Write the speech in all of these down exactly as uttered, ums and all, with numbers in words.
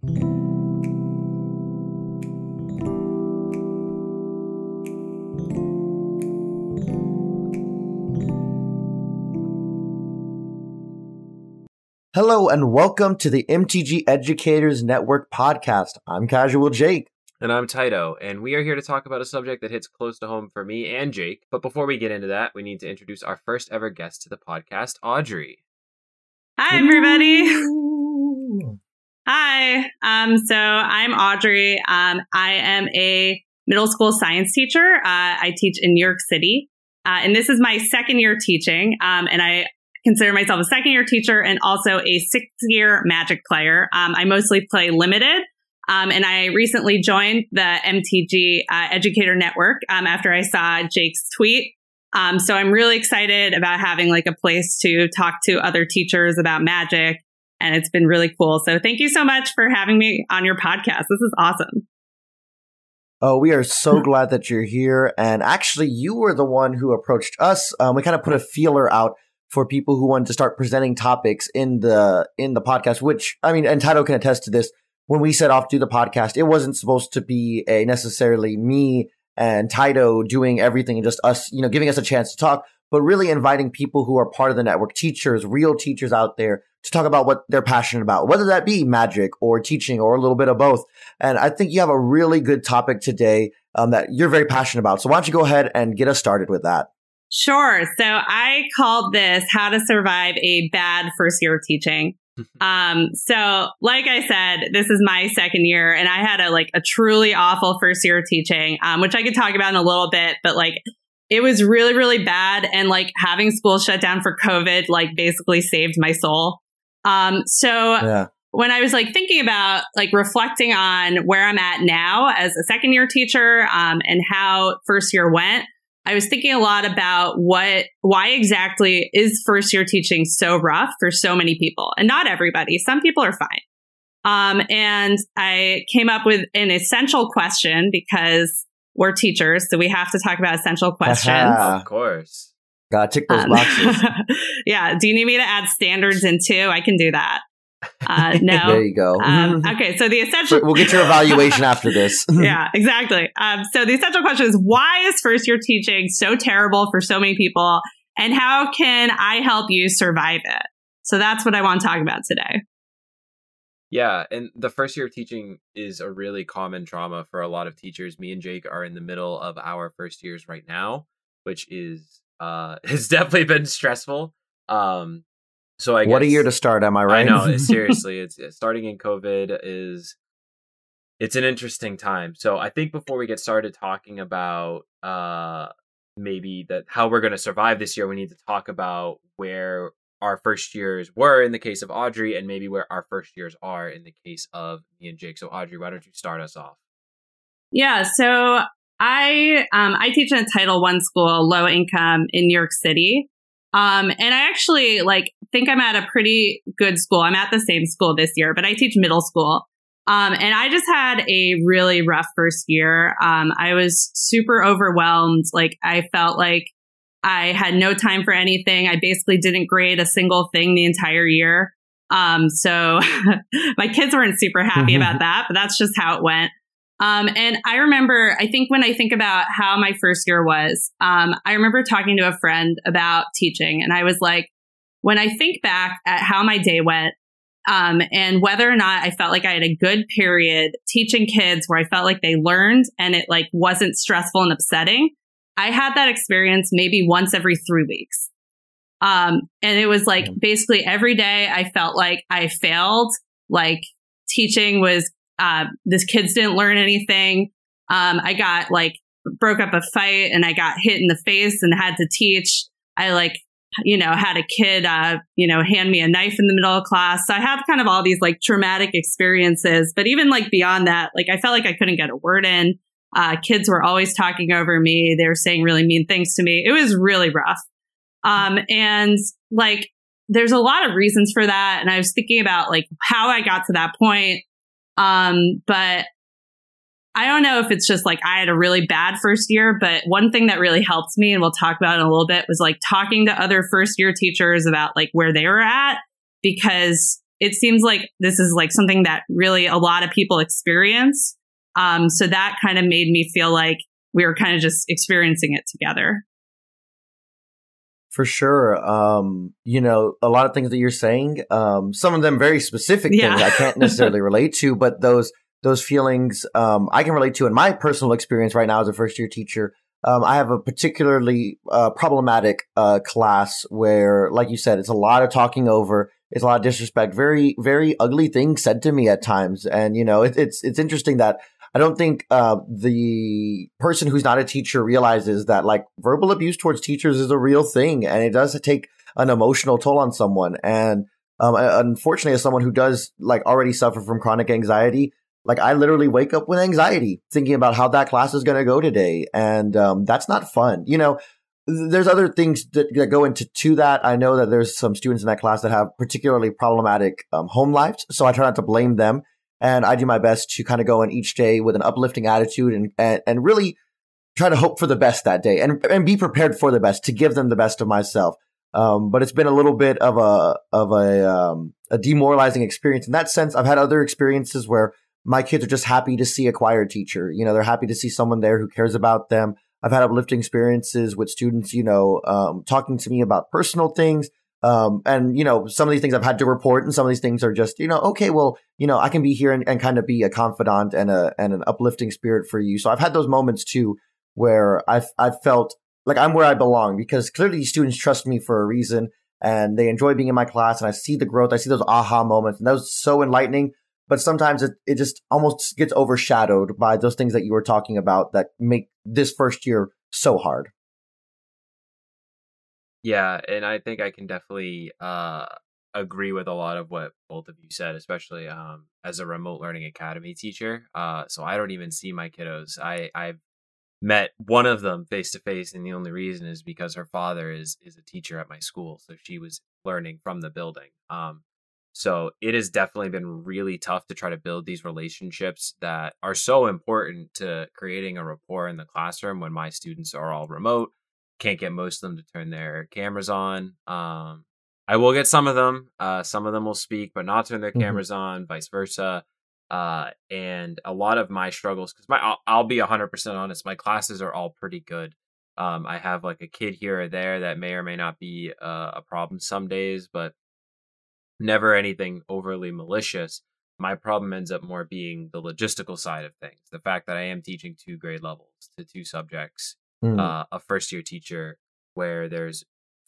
Hello and welcome to the M T G Educators Network podcast. I'm Casual Jake. And I'm Taito, and we are here to talk about a subject that hits close to home for me and Jake. But before we get into that, we need to introduce our first ever guest to the podcast, Audrey. Hi, everybody. Hi. Um, so I'm Audrey. Um, I am a middle school science teacher. Uh, I teach in New York City, uh, and this is my second year teaching. Um, and I consider myself a second year teacher and also a sixth year Magic player. Um, I mostly play limited. Um, and I recently joined the M T G uh, Educator Network um, after I saw Jake's tweet. Um, so I'm really excited about having like a place to talk to other teachers about Magic. And it's been really cool. So thank you so much for having me on your podcast. This is awesome. Oh, we are so glad that you're here. And actually, you were the one who approached us. Um, we kind of put a feeler out for people who wanted to start presenting topics in the in the podcast, which, I mean, and Taito can attest to this. When we set off to do the podcast, it wasn't supposed to be a necessarily me and Taito doing everything and just us, you know, giving us a chance to talk, but really inviting people who are part of the network, teachers, real teachers out there to talk about what they're passionate about, whether that be magic or teaching or a little bit of both. And I think you have a really good topic today um, that you're very passionate about. So why don't you go ahead and get us started with that? Sure. So I called this How to Survive a Bad First Year of Teaching. um, so like I said, this is my second year and I had a like a truly awful first year of teaching, um, which I could talk about in a little bit, but like it was really, really bad. And like having school shut down for COVID, like basically saved my soul. Um, so yeah. When I was like thinking about like reflecting on where I'm at now as a second year teacher, um, and how first year went, I was thinking a lot about what, why exactly is first year teaching so rough for so many people, and not everybody. Some people are fine. Um, and I came up with an essential question because we're teachers, so we have to talk about essential questions. Of course. Gotta tick those um, boxes. Yeah. Do you need me to add standards in too? I can do that. Uh, no. There you go. Um, okay. So the essential. We'll get your evaluation after this. Yeah, exactly. Um, so the essential question is, why is first year teaching so terrible for so many people? And how can I help you survive it? So that's what I want to talk about today. Yeah. And the first year of teaching is a really common trauma for a lot of teachers. Me and Jake are in the middle of our first years right now, which is, uh, has definitely been stressful. Um, So I guess, what a year to start, am I right? I know, seriously, it's starting in COVID is, it's an interesting time. So I think before we get started talking about uh, maybe that how we're going to survive this year, we need to talk about where our first years were in the case of Audrey and maybe where our first years are in the case of me and Jake. So Audrey, why don't you start us off? Yeah, so I um, I teach in a Title One school, low income in New York City. Um, and I actually like think I'm at a pretty good school. I'm at the same school this year, but I teach middle school. Um, and I just had a really rough first year. Um, I was super overwhelmed. Like I felt like I had no time for anything. I basically didn't grade a single thing the entire year. Um, so my kids weren't super happy about that, but that's just how it went. Um, and I remember, I think when I think about how my first year was, um, I remember talking to a friend about teaching. And I was like, when I think back at how my day went, um, and whether or not I felt like I had a good period teaching kids where I felt like they learned and it like wasn't stressful and upsetting, I had that experience maybe once every three weeks. Um, and it was like basically every day I felt like I failed, like teaching was Uh, this kids didn't learn anything. Um, I got like broke up a fight and I got hit in the face and had to teach. I like, you know, had a kid, uh, you know, hand me a knife in the middle of class. So I had kind of all these like traumatic experiences. But even like beyond that, like I felt like I couldn't get a word in. Uh, kids were always talking over me. They were saying really mean things to me. It was really rough. Um, and like, there's a lot of reasons for that. And I was thinking about like how I got to that point. Um, but I don't know if it's just like I had a really bad first year, but one thing that really helped me, and we'll talk about in a little bit, was like talking to other first year teachers about like where they were at, because it seems like this is like something that really a lot of people experience. Um, so that kind of made me feel like we were kind of just experiencing it together. For sure. Um, you know, a lot of things that you're saying, um, some of them very specific Yeah. things I can't necessarily relate to, but those those feelings um, I can relate to in my personal experience right now as a first year teacher. Um, I have a particularly uh, problematic uh, class where, like you said, it's a lot of talking over. It's a lot of disrespect, very, very ugly things said to me at times. And, you know, it, it's it's interesting that I don't think uh, the person who's not a teacher realizes that like verbal abuse towards teachers is a real thing, and it does take an emotional toll on someone. And um, unfortunately, as someone who does like already suffer from chronic anxiety, like I literally wake up with anxiety thinking about how that class is going to go today, and um, that's not fun. You know, there's other things that, that go into to that. I know that there's some students in that class that have particularly problematic um, home lives, so I try not to blame them. And I do my best to kind of go in each day with an uplifting attitude and, and, and really try to hope for the best that day and, and be prepared for the best, to give them the best of myself. Um, but it's been a little bit of a, of a, um, a demoralizing experience in that sense. I've had other experiences where my kids are just happy to see a choir teacher. You know, they're happy to see someone there who cares about them. I've had uplifting experiences with students, you know, um, talking to me about personal things. Um, and, you know, some of these things I've had to report, and some of these things are just, you know, okay, well, you know, I can be here and, and kind of be a confidant and a, and an uplifting spirit for you. So I've had those moments too, where I've, I've felt like I'm where I belong, because clearly these students trust me for a reason and they enjoy being in my class, and I see the growth. I see those aha moments, and that was so enlightening. But sometimes it, it just almost gets overshadowed by those things that you were talking about that make this first year so hard. Yeah, and I think I can definitely uh, agree with a lot of what both of you said, especially um, as a remote learning academy teacher. Uh, so I don't even see my kiddos. I, I've met one of them face to face, and the only reason is because her father is is a teacher at my school, so she was learning from the building. Um, so it has definitely been really tough to try to build these relationships that are so important to creating a rapport in the classroom when my students are all remote. Can't get most of them to turn their cameras on. Um, I will get some of them. Uh, some of them will speak, but not turn their cameras mm-hmm. on, vice versa. Uh, and a lot of my struggles, because my I'll, I'll be one hundred percent honest, my classes are all pretty good. Um, I have like a kid here or there that may or may not be uh, a problem some days, but never anything overly malicious. My problem ends up more being the logistical side of things. The fact that I am teaching two grade levels to two subjects. Mm. Uh, a first year teacher where there's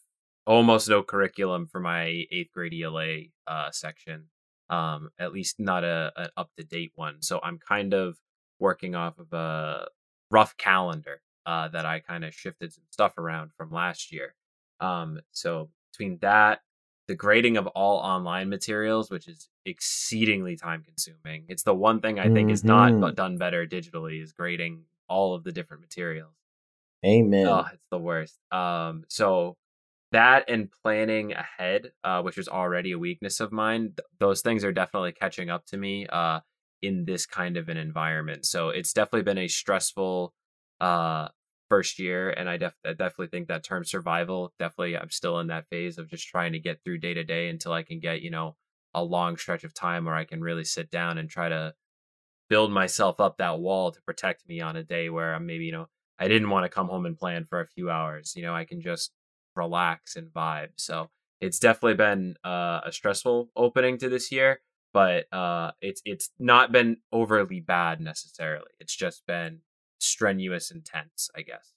almost no curriculum for my eighth grade E L A uh, section, um, at least not a an up to date one. So I'm kind of working off of a rough calendar uh, that I kind of shifted some stuff around from last year. Um, so between that, the grading of all online materials, which is exceedingly time consuming. It's the one thing I think mm-hmm. is not done better digitally, is grading all of the different materials. Amen. Oh, it's the worst. Um, so that and planning ahead, uh, which is already a weakness of mine, th- those things are definitely catching up to me uh, in this kind of an environment. So it's definitely been a stressful uh, first year. And I, def- I definitely think that term survival, definitely I'm still in that phase of just trying to get through day to day until I can get, you know, a long stretch of time where I can really sit down and try to build myself up that wall to protect me on a day where I'm maybe, you know, I didn't want to come home and plan for a few hours. You know, I can just relax and vibe. So it's definitely been uh, a stressful opening to this year, but uh, it's it's not been overly bad necessarily. It's just been strenuous and tense, I guess.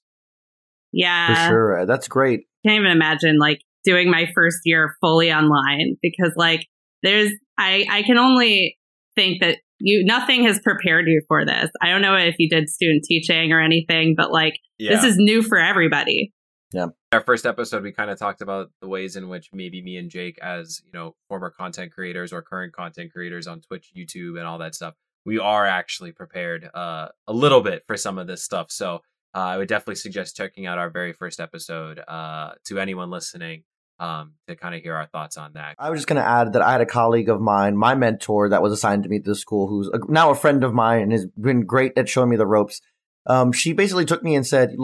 Yeah, for sure. That's great. Can't even imagine like doing my first year fully online, because like there's I I can only think that you nothing has prepared you for this. I don't know if you did student teaching or anything, but like yeah. This is new for everybody. Yeah. Our first episode, we kind of talked about the ways in which maybe me and Jake, as you know, former content creators or current content creators on Twitch, YouTube, and all that stuff, we are actually prepared uh, a little bit for some of this stuff. So uh, I would definitely suggest checking out our very first episode uh, to anyone listening. Um, to kind of hear our thoughts on that. I was just going to add that I had a colleague of mine, my mentor that was assigned to me at this school, who's a, now a friend of mine and has been great at showing me the ropes. Um, she basically took me and said, look,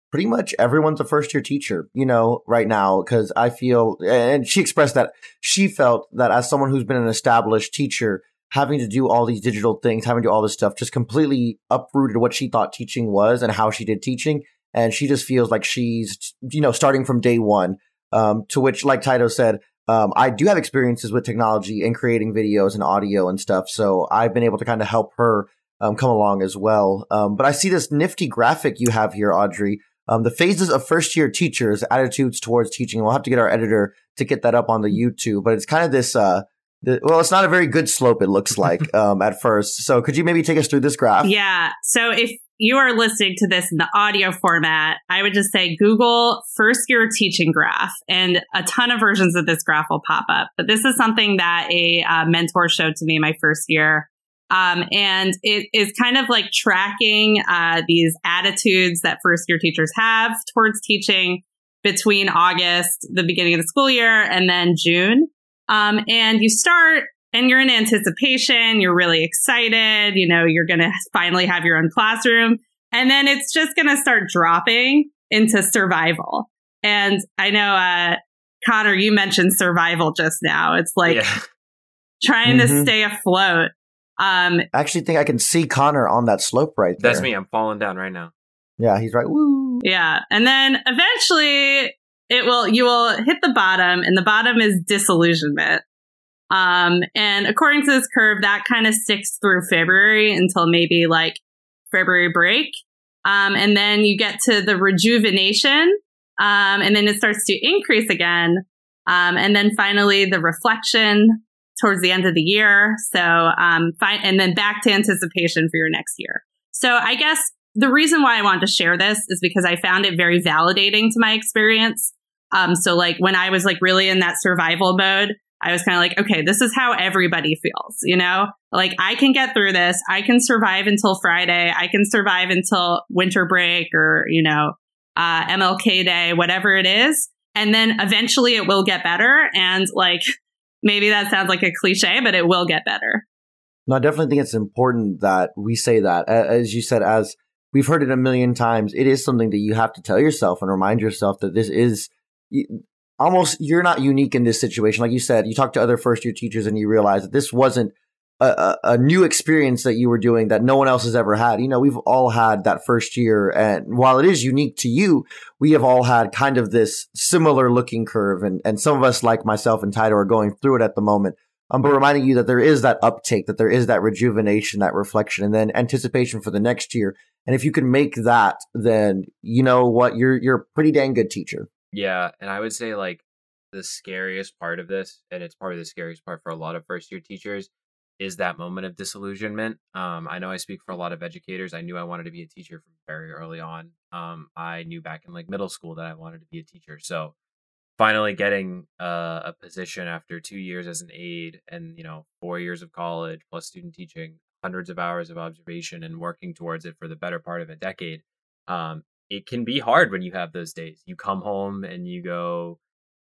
pretty much everyone's a first year teacher, you know, right now, because I feel, and she expressed that she felt that as someone who's been an established teacher, having to do all these digital things, having to do all this stuff, just completely uprooted what she thought teaching was and how she did teaching. And she just feels like she's, you know, starting from day one, um, to which, like Taito said, um, I do have experiences with technology and creating videos and audio and stuff. So I've been able to kind of help her um, come along as well. Um, but I see this nifty graphic you have here, Audrey. Um, the phases of first year teachers, attitudes towards teaching. We'll have to get our editor to get that up on the YouTube, but it's kind of this, uh, the, well, it's not a very good slope, it looks like, um, at first. So could you maybe take us through this graph? Yeah. So if you are listening to this in the audio format, I would just say Google first year teaching graph, and a ton of versions of this graph will pop up. But this is something that a uh, mentor showed to me my first year. Um, and it is kind of like tracking uh, these attitudes that first year teachers have towards teaching between August, the beginning of the school year, and then June. Um, and you start and you're in anticipation. You're really excited. You know, you're going to finally have your own classroom. And then it's just going to start dropping into survival. And I know, uh, Connor, you mentioned survival just now. It's like Yeah. trying Mm-hmm. to stay afloat. Um, I actually think I can see Connor on that slope right there. That's me. I'm falling down right now. Yeah, he's right. Woo. yeah. And then eventually it will, you will hit the bottom, and the bottom is disillusionment. Um, and according to this curve, that kind of sticks through February until maybe like February break. Um, and then you get to the rejuvenation, um, and then it starts to increase again. Um, and then finally the reflection towards the end of the year. So, um, fine. And then back to anticipation for your next year. So I guess the reason why I wanted to share this is because I found it very validating to my experience. Um, so like when I was like really in that survival mode, I was kind of like, okay, this is how everybody feels, you know, like I can get through this. I can survive until Friday. I can survive until winter break or, you know, uh, M L K Day, whatever it is. And then eventually it will get better. And like, maybe that sounds like a cliche, but it will get better. No, I definitely think it's important that we say that. As you said, as we've heard it a million times, it is something that you have to tell yourself and remind yourself that this is almost, you're not unique in this situation. Like you said, you talk to other first year teachers and you realize that this wasn't a, a, a new experience that you were doing that no one else has ever had. You know, we've all had that first year. And while it is unique to you, we have all had kind of this similar looking curve. And, and some of us, like myself and Taito, are going through it at the moment. Um, but reminding you that there is that uptake, that there is that rejuvenation, that reflection, and then anticipation for the next year. And if you can make that, then you know what, you're you're a pretty dang good teacher. Yeah, and I would say like the scariest part of this, and it's probably the scariest part for a lot of first year teachers, is that moment of disillusionment. Um, I know I speak for a lot of educators. I knew I wanted to be a teacher from very early on. Um, I knew back in like middle school that I wanted to be a teacher. So finally getting uh, a position after two years as an aide and, you know, four years of college plus student teaching, hundreds of hours of observation and working towards it for the better part of a decade. Um, it can be hard when you have those days. You come home and you go,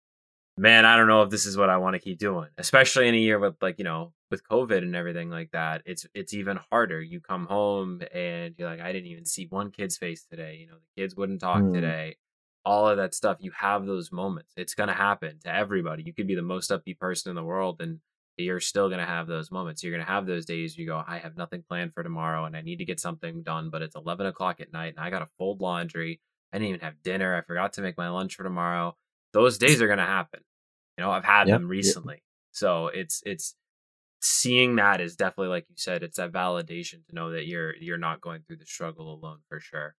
man, I don't know if this is what I want to keep doing, especially in a year with like, you know, with COVID and everything like that. It's, it's even harder. You come home and you're like, I didn't even see one kid's face today. You know, the kids wouldn't talk Mm. today. All of that stuff. You have those moments. It's going to happen to everybody. You could be the most upbeat person in the world and you're still going to have those moments. You're going to have those days you go, I have nothing planned for tomorrow and I need to get something done, but it's eleven o'clock at night and I got to fold laundry. I didn't even have dinner. I forgot to make my lunch for tomorrow. Those days are going to happen. You know, I've had Yep. them recently. So it's, it's seeing that is definitely, like you said, it's that validation to know that you're, you're not going through the struggle alone for sure.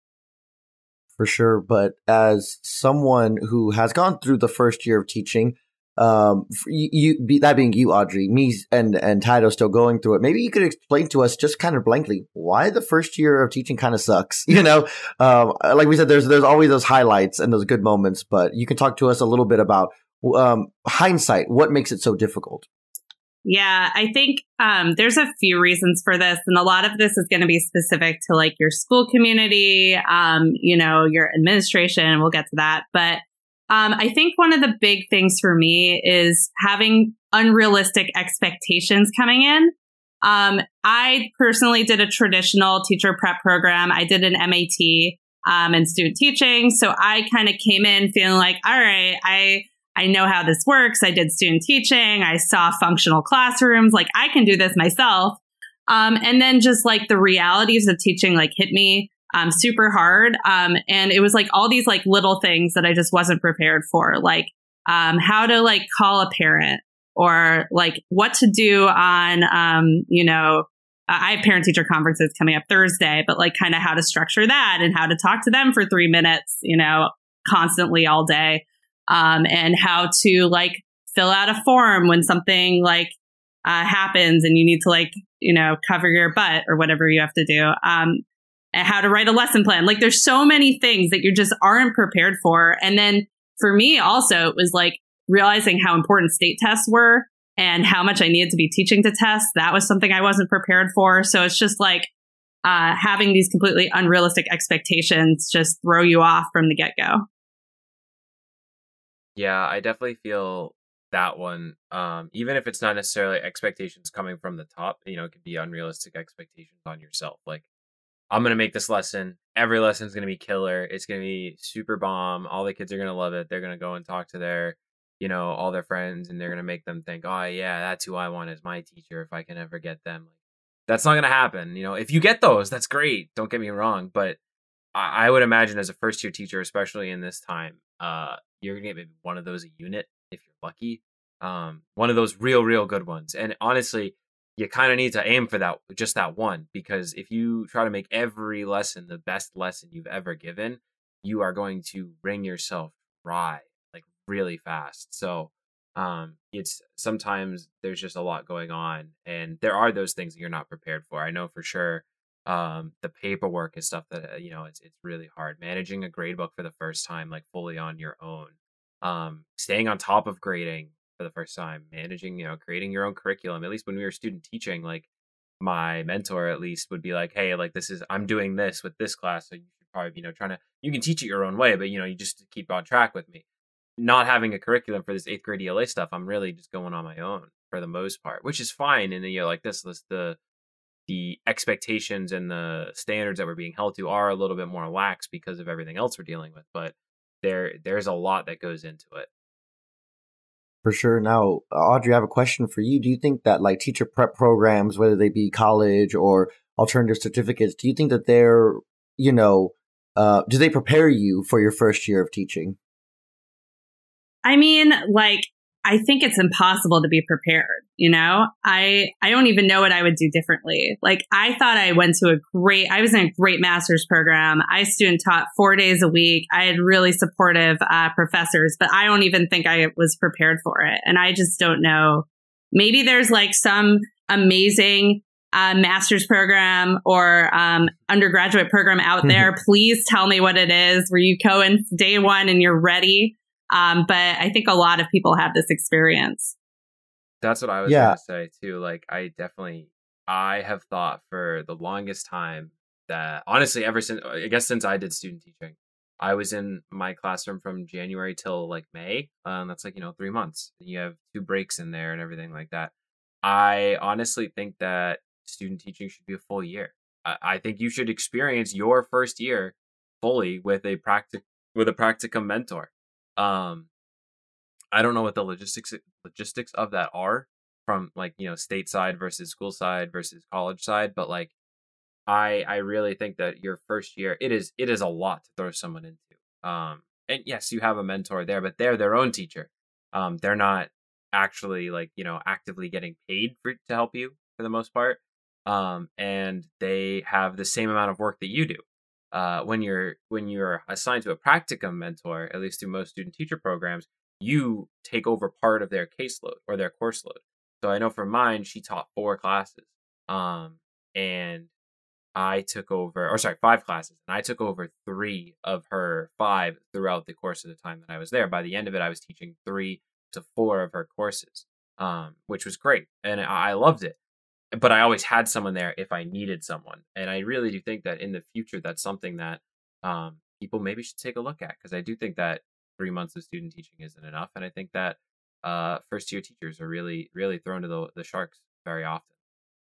For sure. But as someone who has gone through the first year of teaching, um, you, you be, that being you, Audrey, me and, and Taito still going through it. Maybe you could explain to us just kind of blankly why the first year of teaching kind of sucks. You know, um, like we said, there's, there's always those highlights and those good moments, but you can talk to us a little bit about, um, hindsight. What makes it so difficult? Yeah, I think um, there's a few reasons for this. And a lot of this is going to be specific to like your school community, um, you know, your administration. We'll get to that. But um, I think one of the big things for me is having unrealistic expectations coming in. Um, I personally did a traditional teacher prep program. I did an M A T. um, and student teaching. So I kind of came in feeling like, all right, I I know how this works. I did student teaching. I saw functional classrooms. Like I can do this myself. Um, and then just like the realities of teaching like hit me um, super hard. Um, and it was like all these like little things that I just wasn't prepared for, like um, how to like call a parent or like what to do on, um, you know, I have parent teacher conferences coming up Thursday, but like kind of how to structure that and how to talk to them for three minutes, you know, constantly all day. Um, and how to like fill out a form when something like uh, happens and you need to like, you know, cover your butt or whatever you have to do. Um, and how to write a lesson plan. Like there's so many things that you just aren't prepared for. And then for me also, it was like realizing how important state tests were and how much I needed to be teaching to test. That was something I wasn't prepared for. So it's just like uh, having these completely unrealistic expectations just throw you off from the get-go. Yeah, I definitely feel that one. Um, even if it's not necessarily expectations coming from the top, you know, it could be unrealistic expectations on yourself. Like, I'm going to make this lesson. Every lesson is going to be killer. It's going to be super bomb. All the kids are going to love it. They're going to go and talk to their, you know, all their friends, and they're going to make them think, oh, yeah, that's who I want as my teacher if I can ever get them. Like, that's not going to happen. You know, if you get those, that's great. Don't get me wrong. But I, I would imagine as a first year teacher, especially in this time, uh, you're going to get maybe one of those a unit if you're lucky. Um, one of those real, real good ones. And honestly, you kind of need to aim for that, just that one, because if you try to make every lesson the best lesson you've ever given, you are going to wring yourself dry like really fast. So um, it's sometimes there's just a lot going on, and there are those things that you're not prepared for. I know for sure. Um, the paperwork is stuff that, uh, you know, it's, it's really hard managing a grade book for the first time, like fully on your own, um, staying on top of grading for the first time, managing, you know, creating your own curriculum. At least when we were student teaching, like my mentor at least would be like, hey, like this is, I'm doing this with this class. So you should probably, you know, trying to, you can teach it your own way, but you know, you just keep on track with me. Not having a curriculum for this eighth grade E L A stuff, I'm really just going on my own for the most part, which is fine. And then, you know, like this, this, the, the expectations and the standards that we're being held to are a little bit more lax because of everything else we're dealing with. But there, there's a lot that goes into it. For sure. Now, Audrey, I have a question for you. Do you think that like teacher prep programs, whether they be college or alternative certificates, do you think that they're, you know, uh, do they prepare you for your first year of teaching? I mean, like, I think it's impossible to be prepared. You know, I, I don't even know what I would do differently. Like, I thought I went to a great, I was in a great master's program. I student taught four days a week. I had really supportive uh, professors, but I don't even think I was prepared for it. And I just don't know. Maybe there's like some amazing uh, master's program or um, undergraduate program out there. Please tell me what it is where you go in day one and you're ready. Um, but I think a lot of people have this experience. That's what I was Yeah. going to say too. Like, I definitely, I have thought for the longest time that honestly, ever since, I guess since I did student teaching, I was in my classroom from January till like May. Um, that's like, you know, three months. You have two breaks in there and everything like that. I honestly think that student teaching should be a full year. I, I think you should experience your first year fully with a practic with a practicum mentor. Um, I don't know what the logistics logistics of that are from like, you know, state side versus school side versus college side, but like I I really think that your first year it is it is a lot to throw someone into. Um, and yes, you have a mentor there, but they're their own teacher. Um, they're not actually like, you know, actively getting paid for to help you for the most part. Um, and they have the same amount of work that you do. Uh, when you're when you're assigned to a practicum mentor, at least through most student teacher programs, you take over part of their caseload or their course load. So I know for mine, she taught four classes, um, and I took over, or sorry, five classes, and I took over three of her five throughout the course of the time that I was there. By the end of it, I was teaching three to four of her courses, um, which was great, and I loved it. But I always had someone there if I needed someone. And I really do think that in the future, that's something that um, people maybe should take a look at. Because I do think that three months of student teaching isn't enough. And I think that uh, first year teachers are really, really thrown to the, the sharks very often.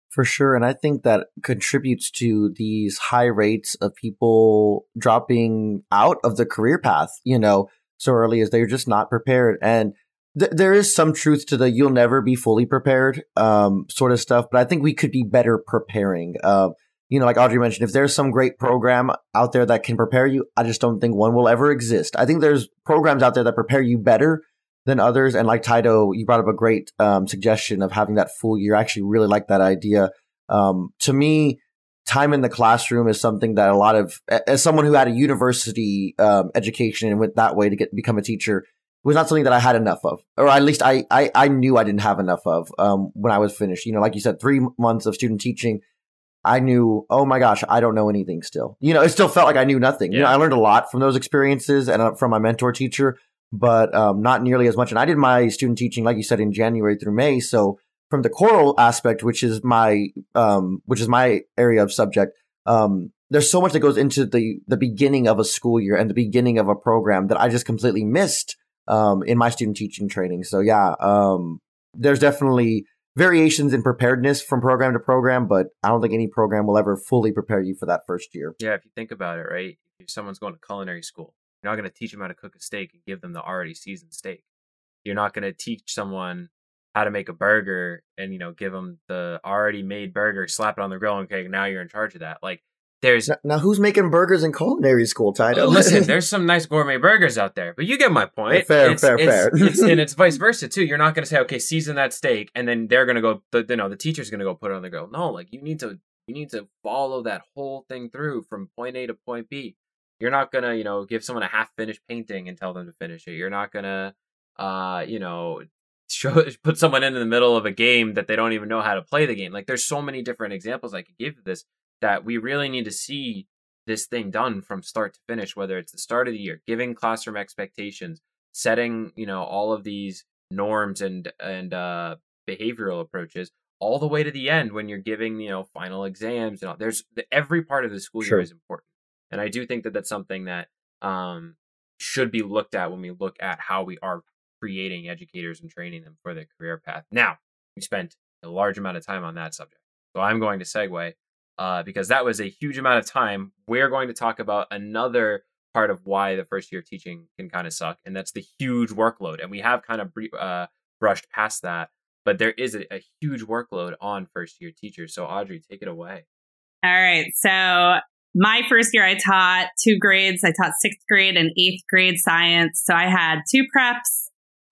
For sure. And I think that contributes to these high rates of people dropping out of the career path, you know, so early as they're just not prepared. And th- there is some truth to the you'll never be fully prepared um, sort of stuff. But I think we could be better preparing. Uh, you know, like Audrey mentioned, if there's some great program out there that can prepare you, I just don't think one will ever exist. I think there's programs out there that prepare you better than others. And like Taito, you brought up a great um, suggestion of having that full year. I actually really like that idea. Um, to me, time in the classroom is something that a lot of, as someone who had a university um, education and went that way to get become a teacher, was not something that I had enough of, or at least I I, I knew I didn't have enough of um, when I was finished. You know, like you said, three months of student teaching, I knew, oh my gosh, I don't know anything still. You know, it still felt like I knew nothing. Yeah. You know, I learned a lot from those experiences and uh, from my mentor teacher, but um, not nearly as much. And I did my student teaching, like you said, in January through May. So from the choral aspect, which is my um, which is my area of subject, um, there's so much that goes into the the beginning of a school year and the beginning of a program that I just completely missed um, in my student teaching training. So yeah, um, there's definitely variations in preparedness from program to program, but I don't think any program will ever fully prepare you for that first year. Yeah, if you think about it, right? If someone's going to culinary school, you're not going to teach them how to cook a steak and give them the already seasoned steak. You're not going to teach someone how to make a burger and, you know, give them the already made burger, slap it on the grill, and okay, now you're in charge of that. Like, there's now, now who's making burgers in culinary school, Taito? Uh, listen, there's some nice gourmet burgers out there, but you get my point. Fair, it's, fair, it's, fair. it's, and it's vice versa too. You're not going to say, okay, season that steak, and then they're going to go. The, you know, the teacher's going to go put it on the grill. No, like you need to, you need to follow that whole thing through from point A to point B. You're not gonna, you know, give someone a half-finished painting and tell them to finish it. You're not gonna, uh, you know, show put someone in the middle of a game that they don't even know how to play the game. Like, there's so many different examples I could give of this that we really need to see this thing done from start to finish. Whether it's the start of the year, giving classroom expectations, setting, you know, all of these norms and and uh, behavioral approaches, all the way to the end when you're giving, you know, final exams and all. There's every part of the school Sure. year is important. And I do think that that's something that um, should be looked at when we look at how we are creating educators and training them for their career path. Now, we spent a large amount of time on that subject. So I'm going to segue uh, because that was a huge amount of time. We're going to talk about another part of why the first year teaching can kind of suck, and that's the huge workload. And we have kind of bre- uh, brushed past that, but there is a, a huge workload on first year teachers. So Audrey, take it away. All right. So my first year, I taught two grades. I taught sixth grade and eighth grade science. So I had two preps.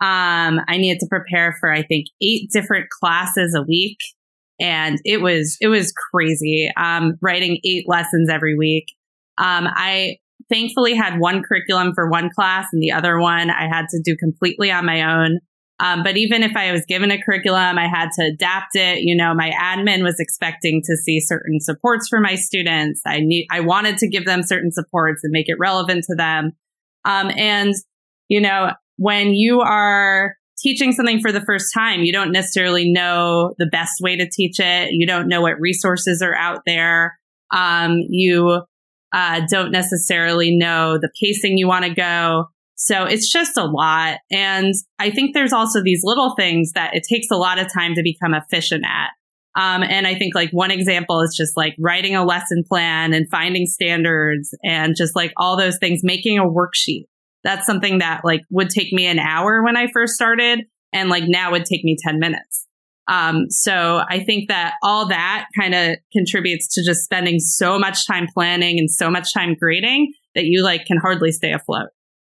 Um, I needed to prepare for, I think, eight different classes a week. And it was, it was crazy. Um, writing eight lessons every week. Um, I thankfully had one curriculum for one class, and the other one I had to do completely on my own. Um, but even if I was given a curriculum, I had to adapt it. You know, my admin was expecting to see certain supports for my students. I need, I wanted to give them certain supports and make it relevant to them. Um, and, you know, when you are teaching something for the first time, you don't necessarily know the best way to teach it. You don't know what resources are out there. Um, you uh, don't necessarily know the pacing you want to go. So it's just a lot. And I think there's also these little things that it takes a lot of time to become efficient at. Um, and I think like one example is just like writing a lesson plan and finding standards and just like all those things, making a worksheet. That's something that like would take me an hour when I first started, and like now would take me ten minutes. Um, so I think that all that kind of contributes to just spending so much time planning and so much time grading that you like can hardly stay afloat.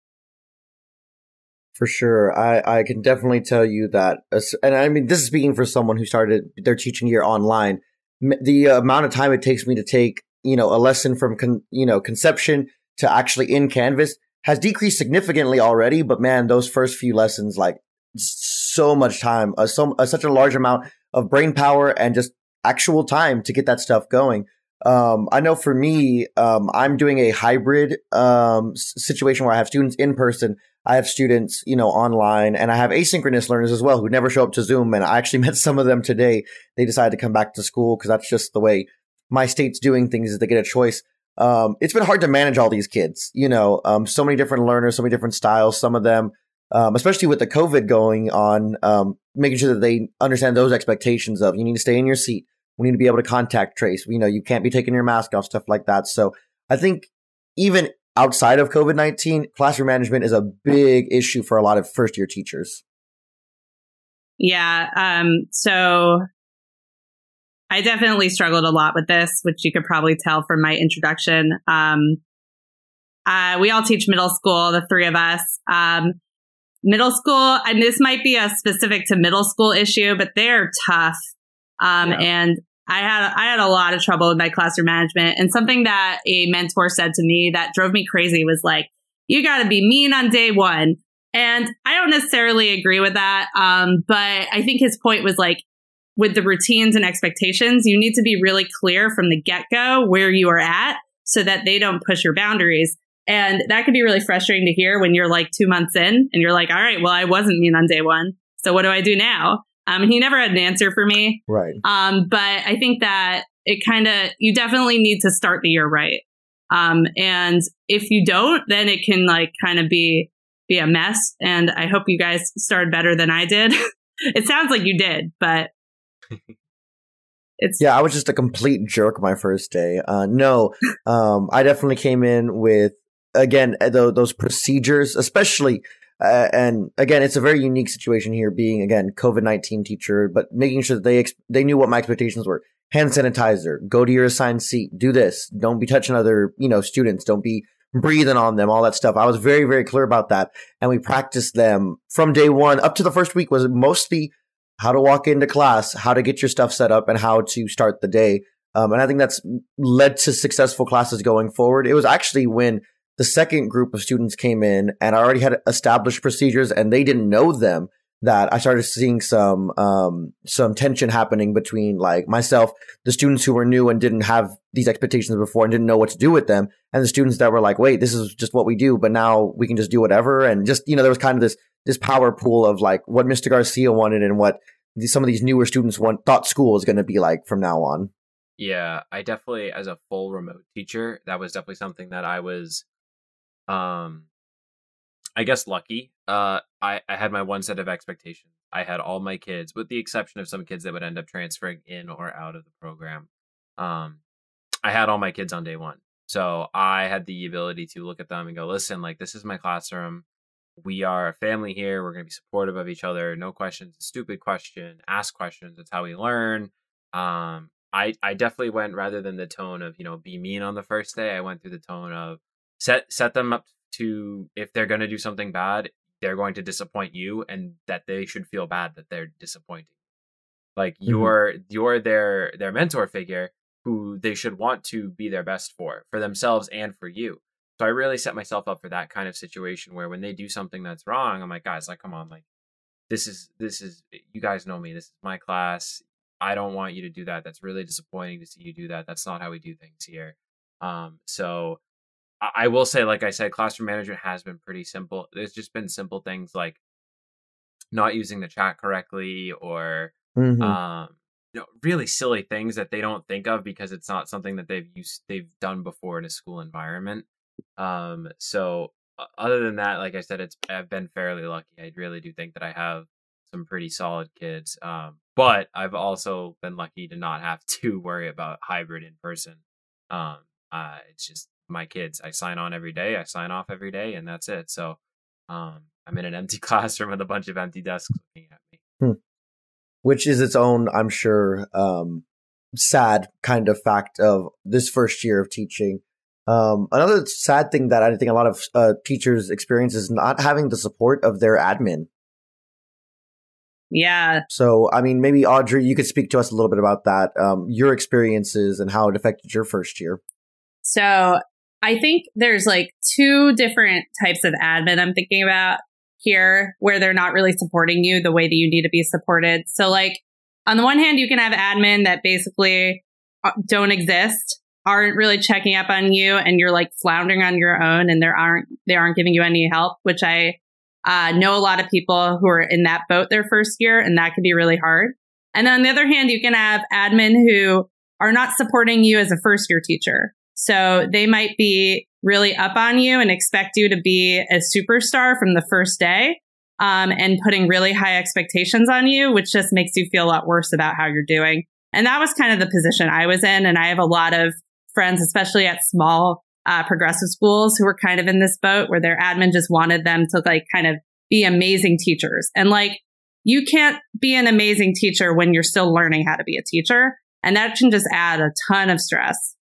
For sure. I, I can definitely tell you that, and I mean, this is speaking for someone who started their teaching year online. The amount of time it takes me to take, you know, a lesson from, con, you know, conception to actually in Canvas has decreased significantly already. But man, those first few lessons, like so much time, uh, so uh, such a large amount of brain power and just actual time to get that stuff going. Um, I know for me, um, I'm doing a hybrid um, situation where I have students in person. I have students, you know, online, and I have asynchronous learners as well who never show up to Zoom. And I actually met some of them today. They decided to come back to school because that's just the way my state's doing things, is they get a choice. Um, it's been hard to manage all these kids, you know, um, so many different learners, so many different styles. Some of them, um, especially with the COVID going on, um, making sure that they understand those expectations of you need to stay in your seat. We need to be able to contact trace. You know, you can't be taking your mask off, stuff like that. So I think even outside of COVID nineteen, classroom management is a big issue for a lot of first year teachers. Yeah. Um, so I definitely struggled a lot with this, which you could probably tell from my introduction. Um, uh, we all teach middle school, the three of us. Um, middle school, and this might be a specific to middle school issue, but they're tough. Um, yeah. And I had I had a lot of trouble with my classroom management. And something that a mentor said to me that drove me crazy was like, you got to be mean on day one. And I don't necessarily agree with that. Um, but I think his point was like, with the routines and expectations, you need to be really clear from the get-go where you are at so that they don't push your boundaries. And that can be really frustrating to hear when you're like two months in and you're like, all right, well, I wasn't mean on day one. So what do I do now? Um, and he never had an answer for me. Right. Um, but I think that it kind of, you definitely need to start the year right. Um, and if you don't, then it can like kind of be, be a mess. And I hope you guys started better than I did. It sounds like you did, but it's yeah, I was just a complete jerk my first day. Uh, no, um, I definitely came in with, again, th- those procedures, especially, uh, and again, it's a very unique situation here being, again, COVID nineteen teacher, but making sure that they, ex- they knew what my expectations were. Hand sanitizer, go to your assigned seat, do this, don't be touching other, you know, students, don't be breathing on them, all that stuff. I was very, very clear about that. And we practiced them from day one up to the first week was mostly how to walk into class, how to get your stuff set up, and how to start the day. Um, and I think that's led to successful classes going forward. It was actually when the second group of students came in and I already had established procedures and they didn't know them that I started seeing some um, some tension happening between like myself, the students who were new and didn't have these expectations before and didn't know what to do with them, and the students that were like, wait, this is just what we do, but now we can just do whatever. And just, you know, there was kind of this this power pool of like what Mister Garcia wanted and what some of these newer students want thought school is going to be like from now on. Yeah, I definitely, as a full remote teacher, that was definitely something that I was, um, I guess, lucky. Uh, I, I had my one set of expectations. I had all my kids, with the exception of some kids that would end up transferring in or out of the program. Um, I had all my kids on day one. So I had the ability to look at them and go, listen, like, this is my classroom. We are a family here. We're going to be supportive of each other. No questions. Stupid question. Ask questions. That's how we learn. Um, I, I definitely went, rather than the tone of, you know, be mean on the first day, I went through the tone of set set them up to, if they're going to do something bad, they're going to disappoint you, and that they should feel bad that they're disappointing. Like mm-hmm. you're you're their their mentor figure who they should want to be their best for, for themselves and for you. So I really set myself up for that kind of situation where when they do something that's wrong, I'm like, guys, like, come on, like, this is, this is, you guys know me. This is my class. I don't want you to do that. That's really disappointing to see you do that. That's not how we do things here. Um, so I, I will say, like I said, classroom management has been pretty simple. There's just been simple things like not using the chat correctly, or, mm-hmm. um, you know, really silly things that they don't think of because it's not something that they've used, they've done before in a school environment. Um, so uh, other than that, like I said, it's, I've been fairly lucky. I really do think that I have some pretty solid kids. Um, but I've also been lucky to not have to worry about hybrid in person. Um, uh, it's just my kids. I sign on every day. I sign off every day, and that's it. So, um, I'm in an empty classroom with a bunch of empty desks looking at me. Hmm. Which is its own, I'm sure, um, sad kind of fact of this first year of teaching. Um, another sad thing that I think a lot of uh, teachers experience is not having the support of their admin. Yeah. So, I mean, maybe Audrey, you could speak to us a little bit about that, um, your experiences and how it affected your first year. So I think there's like two different types of admin I'm thinking about here, where they're not really supporting you the way that you need to be supported. So like on the one hand, you can have admin that basically don't exist, aren't really checking up on you, and you're like floundering on your own, and there aren't, they aren't giving you any help, which I uh, know a lot of people who are in that boat their first year, and that can be really hard. And then on the other hand, you can have admin who are not supporting you as a first year teacher. So they might be really up on you and expect you to be a superstar from the first day, um, and putting really high expectations on you, which just makes you feel a lot worse about how you're doing. And that was kind of the position I was in. And I have a lot of friends, especially at small uh, progressive schools, who were kind of in this boat where their admin just wanted them to like kind of be amazing teachers. And like, you can't be an amazing teacher when you're still learning how to be a teacher. And that can just add a ton of stress.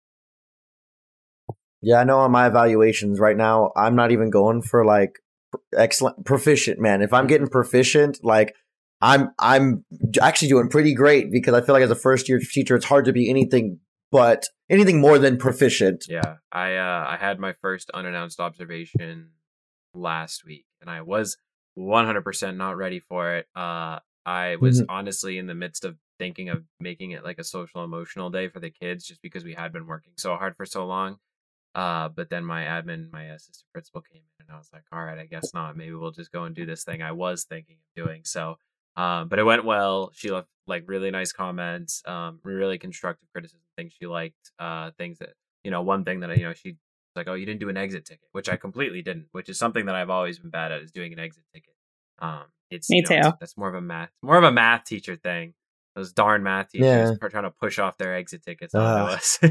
Yeah, I know on my evaluations right now, I'm not even going for like excellent proficient, man. If I'm getting proficient, like I'm I'm actually doing pretty great, because I feel like as a first year teacher, it's hard to be anything but anything more than proficient. Yeah, I uh, I had my first unannounced observation last week, and I was one hundred percent not ready for it. Uh, I was mm-hmm. honestly in the midst of thinking of making it like a social emotional day for the kids, just because we had been working so hard for so long. Uh, but then my admin, my assistant principal came in, and I was like, all right, I guess not. Maybe we'll just go and do this thing I was thinking of doing. So, um, but it went well. She left like really nice comments, um, really constructive criticism, things she liked, uh, things that, you know, one thing that, you know, she was like, oh, you didn't do an exit ticket, which I completely didn't, which is something that I've always been bad at, is doing an exit ticket. Um, it's, Me you know, too. It's, that's more of a math, more of a math teacher thing. Those darn math teachers yeah. are trying to push off their exit tickets onto uh. us.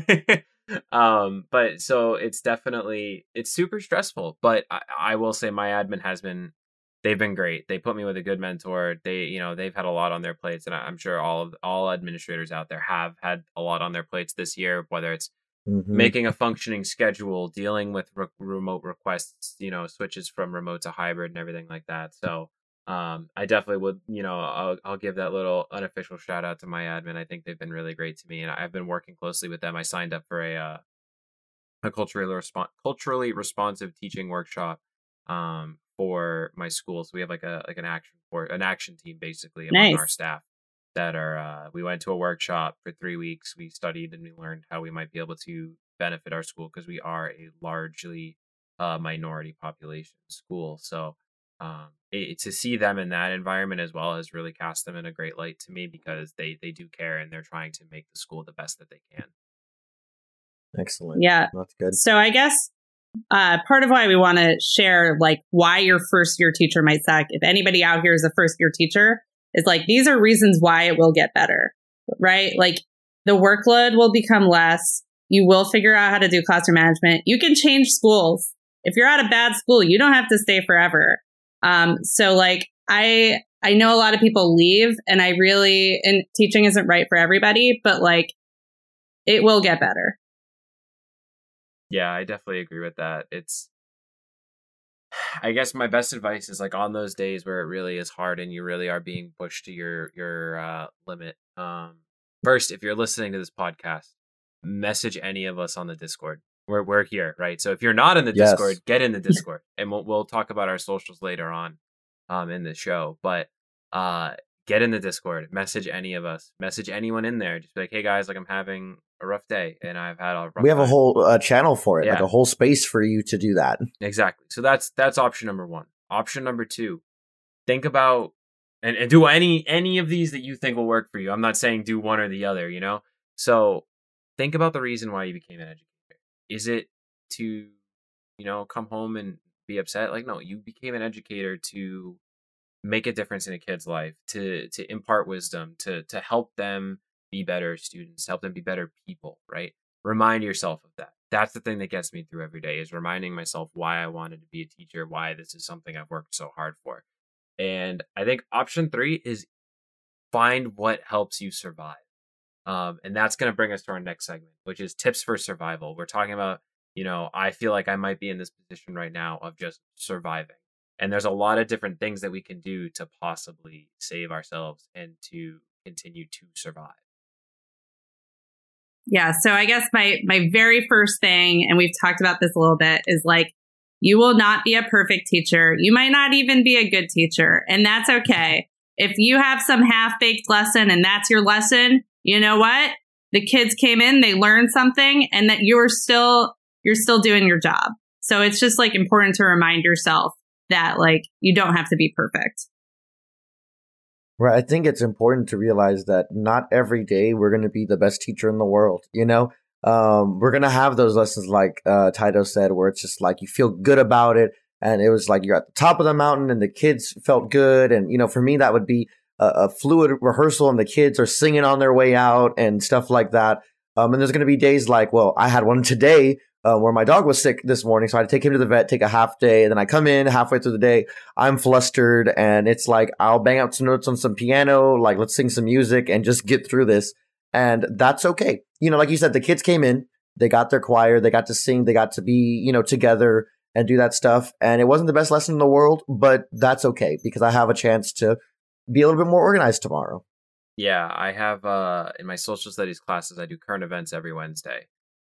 um but so it's definitely it's super stressful, but I, I will say my admin has been they've been great. They put me with a good mentor. They you know they've had a lot on their plates, and I'm sure all of all administrators out there have had a lot on their plates this year, whether it's mm-hmm. making a functioning schedule, dealing with re- remote requests, you know switches from remote to hybrid and everything like that. So Um, I definitely would, you know, I'll, I'll give that little unofficial shout out to my admin. I think they've been really great to me, and I've been working closely with them. I signed up for a, uh, a culturally resp- culturally responsive teaching workshop, um, for my school. So we have like a, like an action for an action team basically among nice. our staff that are, uh, we went to a workshop for three weeks. We studied and we learned how we might be able to benefit our school, because we are a largely, uh, minority population school. So, Um, it, to see them in that environment as well has really cast them in a great light to me, because they they do care and they're trying to make the school the best that they can. Excellent. Yeah, that's good. So I guess uh, part of why we want to share like why your first year teacher might suck, if anybody out here is a first year teacher, is like these are reasons why it will get better, right? Like the workload will become less. You will figure out how to do classroom management. You can change schools. If you're at a bad school, you don't have to stay forever. Um, so like, I, I know a lot of people leave, and I really, and teaching isn't right for everybody, but like, it will get better. Yeah, I definitely agree with that. It's, I guess my best advice is like on those days where it really is hard and you really are being pushed to your, your, uh, limit. Um, first, if you're listening to this podcast, message any of us on the Discord. We're we're here, right? So if you're not in the yes. Discord, get in the Discord, and we'll we'll talk about our socials later on, um, in the show. But uh, get in the Discord. Message any of us. Message anyone in there. Just be like, hey guys, like I'm having a rough day, and I've had a rough. We have time. a whole uh, channel for it, yeah. like a whole space for you to do that. Exactly. So that's that's option number one. Option number two, think about and, and do any any of these that you think will work for you. I'm not saying do one or the other. You know. So think about the reason why you became an educator. Is it to, you know, come home and be upset? Like, no, you became an educator to make a difference in a kid's life, to to impart wisdom, to to help them be better students, help them be better people, right? Remind yourself of that. That's the thing that gets me through every day, is reminding myself why I wanted to be a teacher, why this is something I've worked so hard for. And I think option three is find what helps you survive. Um, and that's going to bring us to our next segment, which is tips for survival. We're talking about, you know, I feel like I might be in this position right now of just surviving. And there's a lot of different things that we can do to possibly save ourselves and to continue to survive. Yeah. So I guess my, my very first thing, and we've talked about this a little bit, is like, you will not be a perfect teacher. You might not even be a good teacher, and that's okay. If you have some half-baked lesson and that's your lesson, you know what? The kids came in, they learned something, and that you're still, you're still doing your job. So it's just like important to remind yourself that like, you don't have to be perfect. Right. I think it's important to realize that not every day we're going to be the best teacher in the world. You know, um, we're going to have those lessons like uh, Taito said, where it's just like you feel good about it. And it was like you're at the top of the mountain and the kids felt good. And, you know, for me, that would be a, a fluid rehearsal and the kids are singing on their way out and stuff like that. Um, and there's going to be days like, well, I had one today uh, where my dog was sick this morning. So I had to take him to the vet, take a half day. And then I come in halfway through the day. I'm flustered. And it's like, I'll bang out some notes on some piano. Like, let's sing some music and just get through this. And that's okay. You know, like you said, the kids came in, they got their choir, they got to sing, they got to be, you know, together and do that stuff. And it wasn't the best lesson in the world, but that's okay because I have a chance to be a little bit more organized tomorrow. Yeah, I have uh in my social studies classes, I do current events every Wednesday,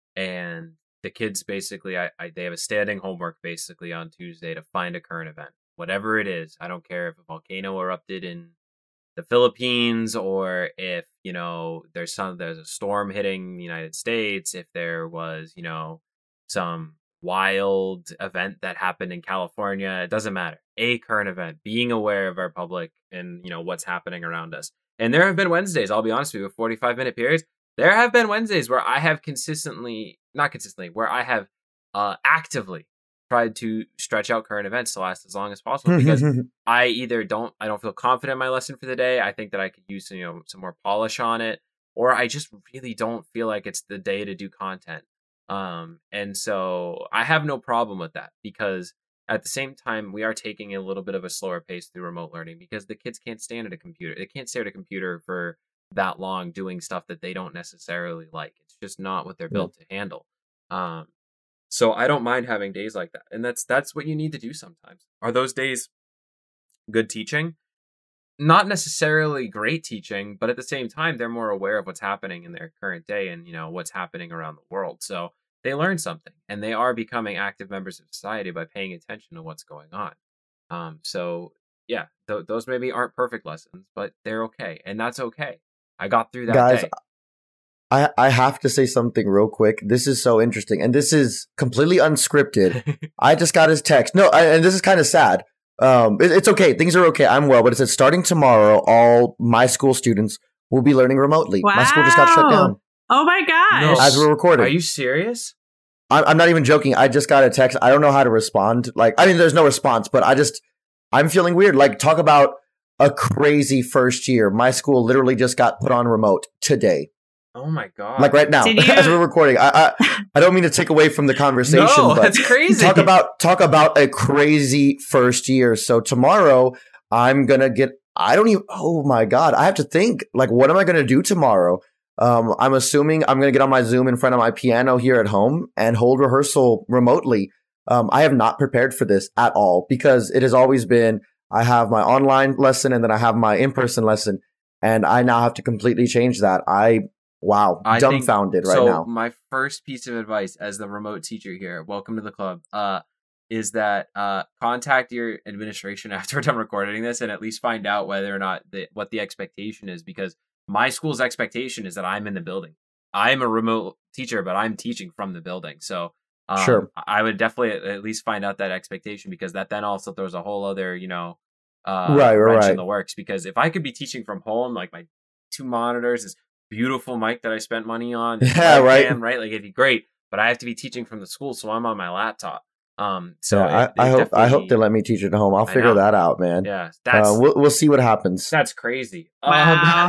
and the kids basically, I, I they have a standing homework basically on Tuesday to find a current event, whatever it is. I don't care if a volcano erupted in the Philippines or if, you know, there's some there's a storm hitting the United States, if there was, you know, some wild event that happened in California. It doesn't matter. A current event, being aware of our public and, you know, what's happening around us. And there have been Wednesdays, I'll be honest with you, with forty-five minute periods. There have been Wednesdays where I have consistently, not consistently, where I have uh, actively tried to stretch out current events to last as long as possible because I either don't, I don't feel confident in my lesson for the day. I think that I could use, you know, some more polish on it, or I just really don't feel like it's the day to do content. Um, and so I have no problem with that because at the same time, we are taking a little bit of a slower pace through remote learning because the kids can't stand at a computer. They can't stare at a computer for that long doing stuff that they don't necessarily like. It's just not what they're built yeah. to handle. Um, so I don't mind having days like that. And that's that's what you need to do sometimes. Are those days good teaching? Not necessarily great teaching, but at the same time, they're more aware of what's happening in their current day and, you know, what's happening around the world. So they learn something and they are becoming active members of society by paying attention to what's going on. Um, so yeah, th- those maybe aren't perfect lessons, but they're okay. And that's okay. I got through that Guys, day. I, I have to say something real quick. This is so interesting. And this is completely unscripted. I just got his text. No, I, and this is kind of sad. Um, it, it's okay. Things are okay. I'm well. But it says starting tomorrow, all my school students will be learning remotely. Wow. My school just got shut down. Oh my gosh. No. As we're recording. Are you serious? I'm not even joking. I just got a text. I don't know how to respond. Like, I mean, there's no response, but I just, I'm feeling weird. Like, talk about a crazy first year. My school literally just got put on remote today. Oh my God. Like right now, as we're recording. I, I I don't mean to take away from the conversation. No, but that's crazy. Talk about, talk about a crazy first year. So tomorrow I'm going to get, I don't even, oh my God. I have to think, like, what am I going to do tomorrow? Um, I'm assuming I'm going to get on my Zoom in front of my piano here at home and hold rehearsal remotely. Um, I have not prepared for this at all because it has always been, I have my online lesson and then I have my in-person lesson and I now have to completely change that. I, wow, I dumbfounded think, right so now. My first piece of advice as the remote teacher here, welcome to the club, uh, is that uh, contact your administration after we're done recording this and at least find out whether or not the, what the expectation is because my school's expectation is that I'm in the building. I'm a remote teacher, but I'm teaching from the building. So um, sure. I would definitely at least find out that expectation because that then also throws a whole other, you know, uh, right, right, wrench right. in the works. Because if I could be teaching from home, like my two monitors, this beautiful mic that I spent money on, yeah, right, cam, right, like it'd be great. But I have to be teaching from the school, so I'm on my laptop. Um, so yeah, it, I, I hope I hope they let me teach at home. I'll figure that out, man. Yeah, that's uh, we'll we'll see what happens. That's crazy. Wow. Um,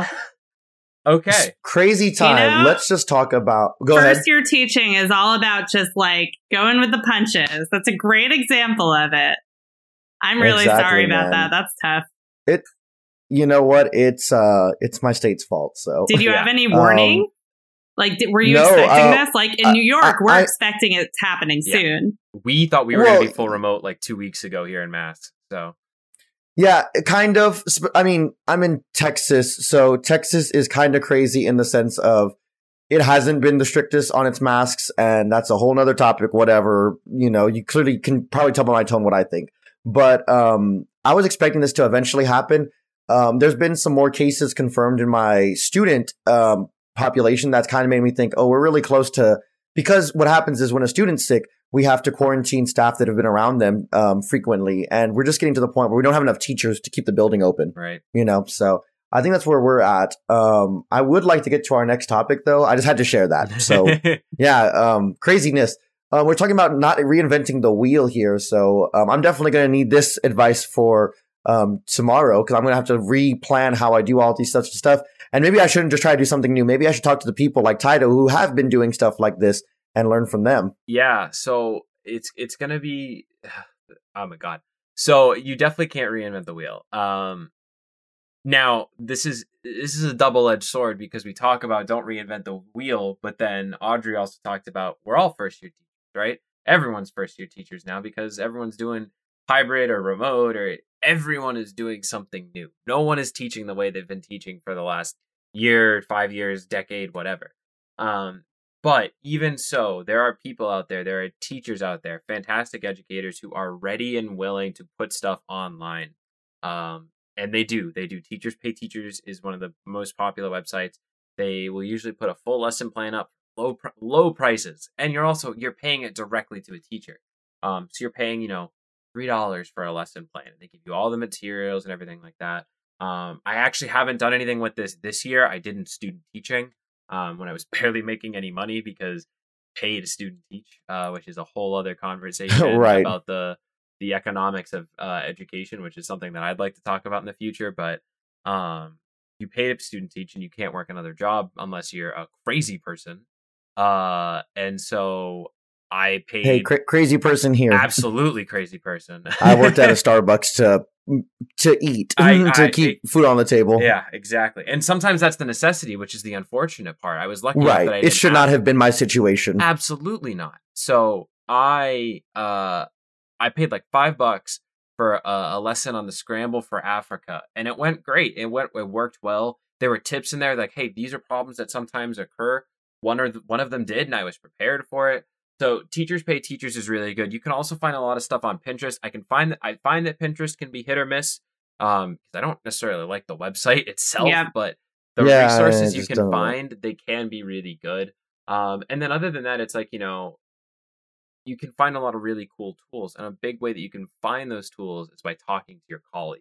okay. Crazy time. You know, let's just talk about go first ahead. First year teaching is all about just like going with the punches. That's a great example of it. I'm really exactly, sorry about man. that. That's tough. It you know what? It's uh it's my state's fault. So did you yeah. have any warning? Um, like did, were you no, expecting uh, this? Like in New York, I, we're I, expecting it happening yeah. soon. We thought we were well, going to be full remote like two weeks ago here in Mass. So yeah, kind of. I mean, I'm in Texas, so Texas is kind of crazy in the sense of it hasn't been the strictest on its masks, and that's a whole nother topic, whatever. You know, you clearly can probably tell by my tone what I think. But um, I was expecting this to eventually happen. Um, there's been some more cases confirmed in my student um, population that's kind of made me think, oh, we're really close to, because what happens is when a student's sick, we have to quarantine staff that have been around them um, frequently. And we're just getting to the point where we don't have enough teachers to keep the building open. Right. You know, so I think that's where we're at. Um, I would like to get to our next topic, though. I just had to share that. So, yeah, um, craziness. Uh, we're talking about not reinventing the wheel here. So um, I'm definitely going to need this advice for um, tomorrow because I'm going to have to re-plan how I do all these such stuff. And maybe I shouldn't just try to do something new. Maybe I should talk to the people like Taito who have been doing stuff like this and learn from them. Yeah. So it's it's going to be, oh my God. So you definitely can't reinvent the wheel. Um, now this is this is a double-edged sword because we talk about don't reinvent the wheel, but then Audrey also talked about we're all first-year teachers, right? Everyone's first-year teachers now because everyone's doing hybrid or remote, or everyone is doing something new. No one is teaching the way they've been teaching for the last year, five years, decade, whatever. Um, but even so, there are people out there, there are teachers out there, fantastic educators who are ready and willing to put stuff online. Um, and they do. They do. Teachers Pay Teachers is one of the most popular websites. They will usually put a full lesson plan up, low pr- low prices, and you're also you're paying it directly to a teacher. Um, so you're paying, you know, three dollars for a lesson plan. They give you all the materials and everything like that. Um, I actually haven't done anything with this this year. I did in student teaching um, when I was barely making any money because paid to student teach, uh, which is a whole other conversation Right. about the the economics of uh, education, which is something that I'd like to talk about in the future. But um, you pay to student teach and you can't work another job unless you're a crazy person. Uh, and so I paid. Hey, cra- crazy person here. Absolutely crazy person. I worked at a Starbucks to to eat, I- to I- keep food on the table. Yeah, exactly. And sometimes that's the necessity, which is the unfortunate part. I was lucky enough Right. that I It didn't should not have been my situation. Absolutely not. So I uh I paid like five bucks for a, a lesson on the scramble for Africa, and it went great. It went it worked well. There were tips in there like, hey, these are problems that sometimes occur. One or th- one of them did, and I was prepared for it. So Teachers Pay Teachers is really good. You can also find a lot of stuff on Pinterest. I can find that I find that Pinterest can be hit or miss. Um, because I don't necessarily like the website itself, Yeah. but the Yeah, resources I you just can don't know. find, they can be really good. Um, and then other than that, it's like, you know, you can find a lot of really cool tools. And a big way that you can find those tools is by talking to your colleagues.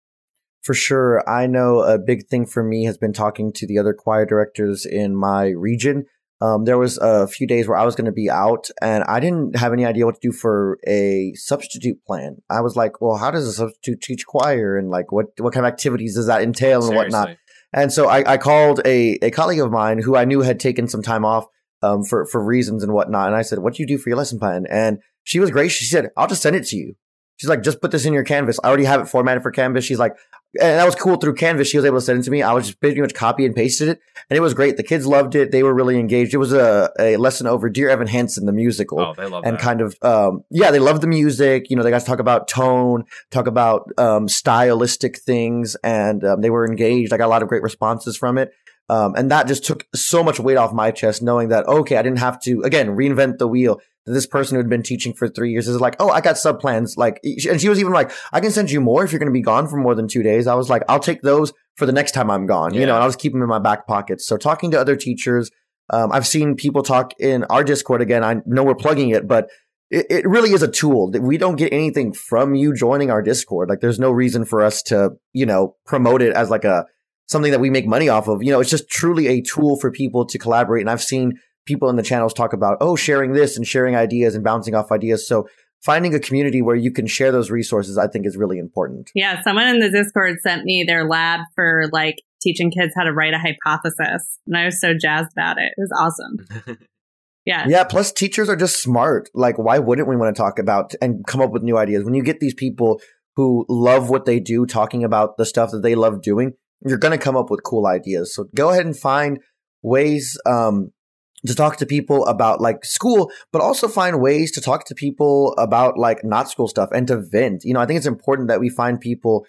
For sure. I know a big thing for me has been talking to the other choir directors in my region. Um, there was a few days where I was going to be out and I didn't have any idea what to do for a substitute plan. I was like, well, how does a substitute teach choir? And like, what, what kind of activities does that entail and whatnot? Seriously. And so I, I called a, a colleague of mine who I knew had taken some time off um, for, for reasons and whatnot. And I said, what do you do for your lesson plan? And she was great. She said, I'll just send it to you. She's like, just put this in your Canvas. I already have it formatted for Canvas. She's like, and that was cool through Canvas. She was able to send it to me. I was just pretty much copy and pasted it. And it was great. The kids loved it. They were really engaged. It was a, a lesson over Dear Evan Hansen, the musical. Oh, they love and that. kind of, um, yeah, they love the music. You know, they got to talk about tone, talk about um, stylistic things, and um, they were engaged. I got a lot of great responses from it. Um, and that just took so much weight off my chest, knowing that, okay, I didn't have to, again, reinvent the wheel. This person who had been teaching for three years is like, oh, I got sub plans. Like, and she was even like, I can send you more if you're going to be gone for more than two days. I was like, I'll take those for the next time I'm gone, Yeah. you know, and I'll just keep them in my back pocket. So talking to other teachers, um, I've seen people talk in our Discord again. I know we're plugging it, but it, it really is a tool that we don't get anything from you joining our Discord. Like there's no reason for us to, you know, promote it as like a, something that we make money off of. You know, it's just truly a tool for people to collaborate. And I've seen people in the channels talk about, oh, sharing this and sharing ideas and bouncing off ideas. So finding a community where you can share those resources, I think is really important. Yeah, someone in the Discord sent me their lab for like teaching kids how to write a hypothesis. And I was so jazzed about it. It was awesome. Yeah. Yeah. Plus teachers are just smart. Like, why wouldn't we want to talk about and come up with new ideas? When you get these people who love what they do, talking about the stuff that they love doing, you're going to come up with cool ideas. So go ahead and find ways, um, to talk to people about like school, but also find ways to talk to people about like not school stuff and to vent. You know, I think it's important that we find people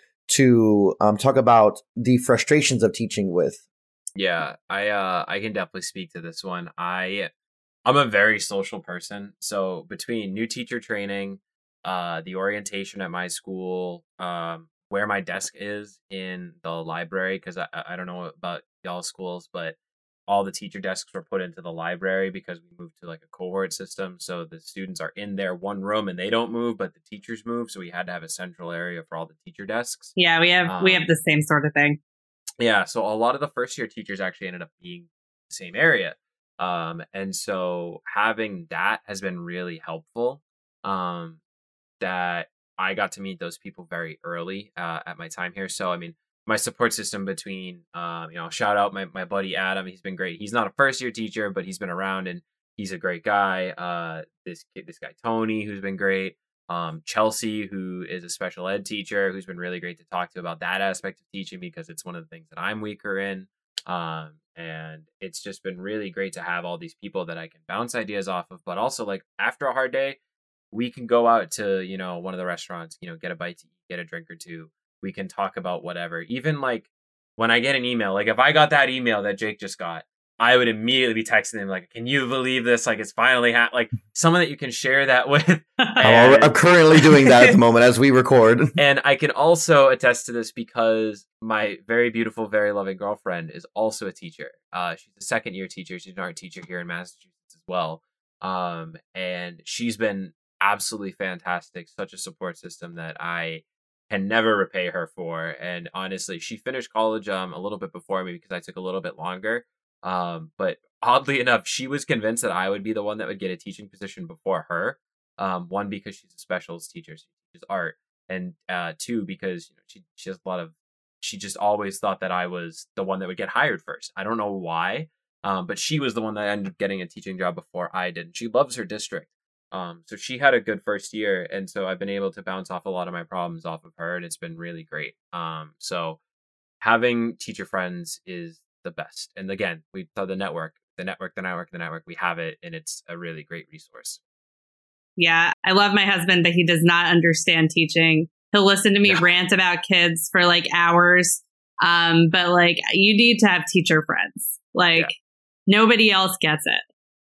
to um, talk about the frustrations of teaching with. Yeah, I uh I can definitely speak to this one. I I'm a very social person. So between new teacher training, uh the orientation at my school, um where my desk is in the library, because I I don't know about y'all schools, but all the teacher desks were put into the library because we moved to like a cohort system. So the students are in their one room and they don't move, but the teachers move. So we had to have a central area for all the teacher desks. Yeah, we have we have Um, the same sort of thing. Yeah, so a lot of the first year teachers actually ended up being the same area. Um, and so having that has been really helpful. Um, that I got to meet those people very early uh, at my time here. So, I mean, my support system between, um, you know, shout out my, my buddy Adam. He's been great. He's not a first year teacher, but he's been around and he's a great guy. Uh, this kid, this guy, Tony, who's been great. Um, Chelsea, who is a special ed teacher, who's been really great to talk to about that aspect of teaching because it's one of the things that I'm weaker in. Um, and it's just been really great to have all these people that I can bounce ideas off of, but also like after a hard day, we can go out to, you know, one of the restaurants, you know, get a bite to eat, get a drink or two. We can talk about whatever. Even like when I get an email, like if I got that email that Jake just got, I would immediately be texting him like, can you believe this? Like it's finally ha-, like someone that you can share that with. And, I'm, I'm currently doing that at the moment as we record. And I can also attest to this because my very beautiful, very loving girlfriend is also a teacher. Uh, she's a second year teacher. She's an art teacher here in Massachusetts as well. Um, and she's been absolutely fantastic. Such a support system that I can never repay her for. And honestly, she finished college um a little bit before me because I took a little bit longer. Um, but oddly enough, she was convinced that I would be the one that would get a teaching position before her. Um, one, because she's a specialist teacher, so she teaches art, and uh, two, because you know, she she has a lot of. She just always thought that I was the one that would get hired first. I don't know why, um, but she was the one that ended up getting a teaching job before I did. She loves her district, um, so she had a good first year, and so I've been able to bounce off a lot of my problems off of her, and it's been really great. Um, so having teacher friends is the best. And again, we saw the network, the network, the network, the network. We have it, and it's a really great resource. Yeah, I love my husband, but he does not understand teaching. He'll listen to me yeah. rant about kids for like hours. Um, but like, you need to have teacher friends. Like, yeah. nobody else gets it.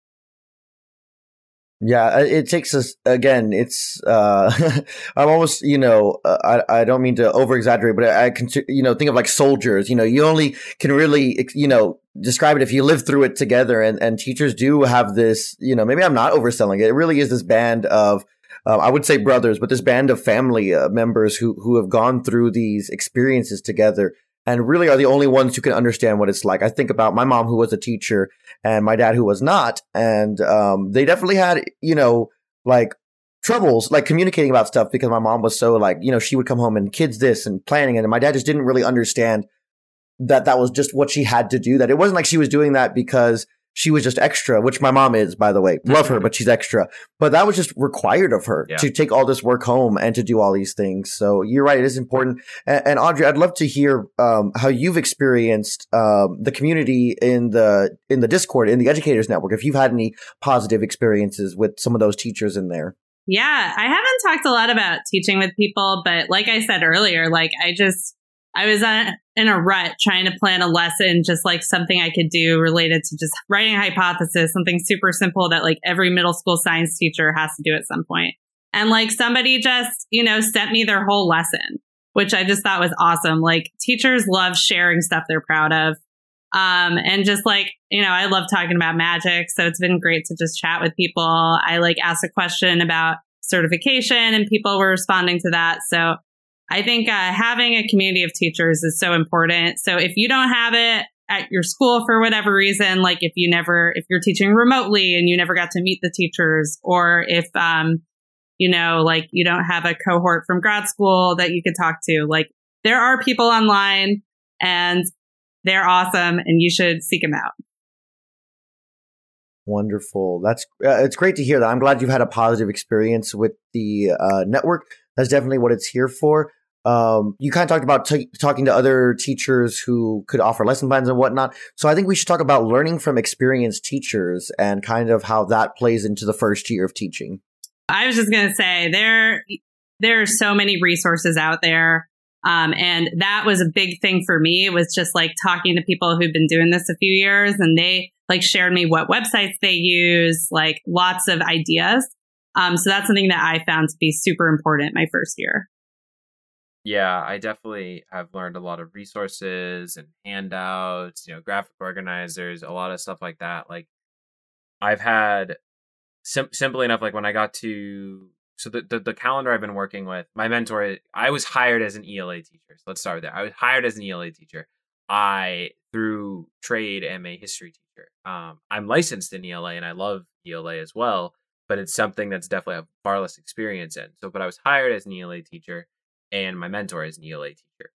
Yeah, it takes us again. It's uh, I'm almost, you know, I I don't mean to over exaggerate, but I, I can, you know, think of like soldiers. You know, you only can really, you know, describe it if you live through it together. And and teachers do have this, you know, maybe I'm not overselling it. It really is this band of, uh, I would say brothers, but this band of family uh, members who who have gone through these experiences together. And really are the only ones who can understand what it's like. I think about my mom, who was a teacher, and my dad, who was not. And um, they definitely had, you know, like troubles, like communicating about stuff because my mom was so like, you know, she would come home and kids this and planning. And my dad just didn't really understand that that was just what she had to do. That it wasn't like she was doing that because she was just extra, which my mom is, by the way. Love her, but she's extra. But that was just required of her yeah. to take all this work home and to do all these things. So you're right. It is important. And, and Audrey, I'd love to hear um, how you've experienced um, the community in the in the Discord, in the Educators Network, if you've had any positive experiences with some of those teachers in there. Yeah, I haven't talked a lot about teaching with people, but like I said earlier, like I just, I was on, in a rut trying to plan a lesson, just like something I could do related to just writing a hypothesis, something super simple that like every middle school science teacher has to do at some point. And like somebody just, you know, sent me their whole lesson, which I just thought was awesome. Like teachers love sharing stuff they're proud of. Um, and just like, you know, I love talking about magic. So it's been great to just chat with people. I like asked a question about certification and people were responding to that. So I think uh, having a community of teachers is so important. So if you don't have it at your school for whatever reason, like if you never, if you're teaching remotely and you never got to meet the teachers, or if, um, you know, like you don't have a cohort from grad school that you could talk to, like there are people online and they're awesome and you should seek them out. Wonderful. That's uh, it's great to hear that. I'm glad you've had a positive experience with the uh, network. That's definitely what it's here for. Um, you kind of talked about t- talking to other teachers who could offer lesson plans and whatnot. So I think we should talk about learning from experienced teachers and kind of how that plays into the first year of teaching. I was just going to say there, there are so many resources out there. Um, and that was a big thing for me. It was just like talking to people who've been doing this a few years and they like shared me what websites they use, like lots of ideas. Um, so that's something that I found to be super important my first year. Yeah, I definitely have learned a lot of resources and handouts, you know, graphic organizers, a lot of stuff like that. Like I've had sim- simply enough, like when I got to, so the, the, the calendar I've been working with, my mentor, I was hired as an E L A teacher. So let's start there. I was hired as an E L A teacher. I, through trade, am a history teacher. Um, I'm licensed in E L A and I love E L A as well. but it's something that's definitely a far less experience in. So, but I was hired as an E L A teacher, and my mentor is an E L A teacher.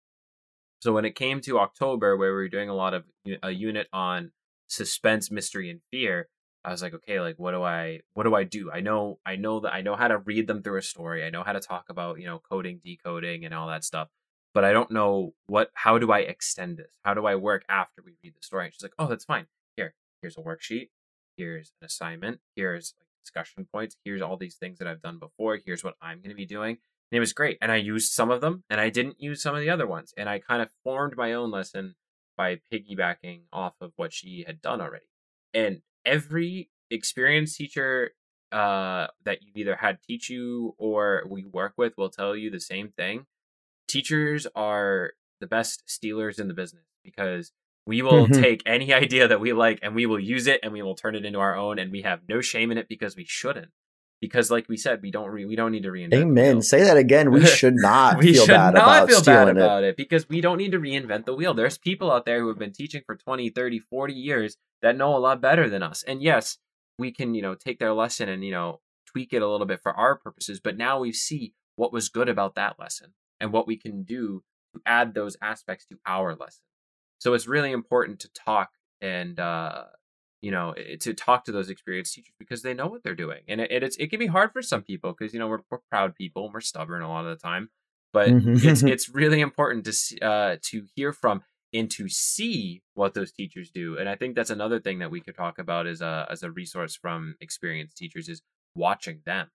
So when it came to October, where we were doing a lot of a unit on suspense, mystery, and fear, I was like, okay, like what do I what do I do? I know I know that I know how to read them through a story. I know how to talk about, you know, coding, decoding, and all that stuff. But I don't know what how do I extend this? How do I work after we read the story? And she's like, oh, that's fine. Here, here's a worksheet. Here's an assignment. Here's like discussion points. Here's all these things that I've done before. Here's what I'm going to be doing. And it was great. And I used some of them, and I didn't use some of the other ones. And I kind of formed my own lesson by piggybacking off of what she had done already. And every experienced teacher uh, that you've either had teach you or we work with will tell you the same thing. Teachers are the best stealers in the business, because we will mm-hmm. take any idea that we like and we will use it and we will turn it into our own, and we have no shame in it because we shouldn't. Because, like we said, we don't re- we don't need to reinvent. Amen. Say that again. We should not we feel should bad not about feel stealing bad it. about it, because we don't need to reinvent the wheel. There's people out there who have been teaching for twenty, thirty, forty years that know a lot better than us. And yes, we can, you know, take their lesson and, you know, tweak it a little bit for our purposes. But now we see what was good about that lesson and what we can do to add those aspects to our lesson. So it's really important to talk and, uh, you know, to talk to those experienced teachers, because they know what they're doing. And it, it's, it can be hard for some people because, you know, we're, we're proud people and we're stubborn a lot of the time. But mm-hmm. it's it's really important to see, uh, to hear from and to see what those teachers do. And I think that's another thing that we could talk about as a, as a resource from experienced teachers, is watching them.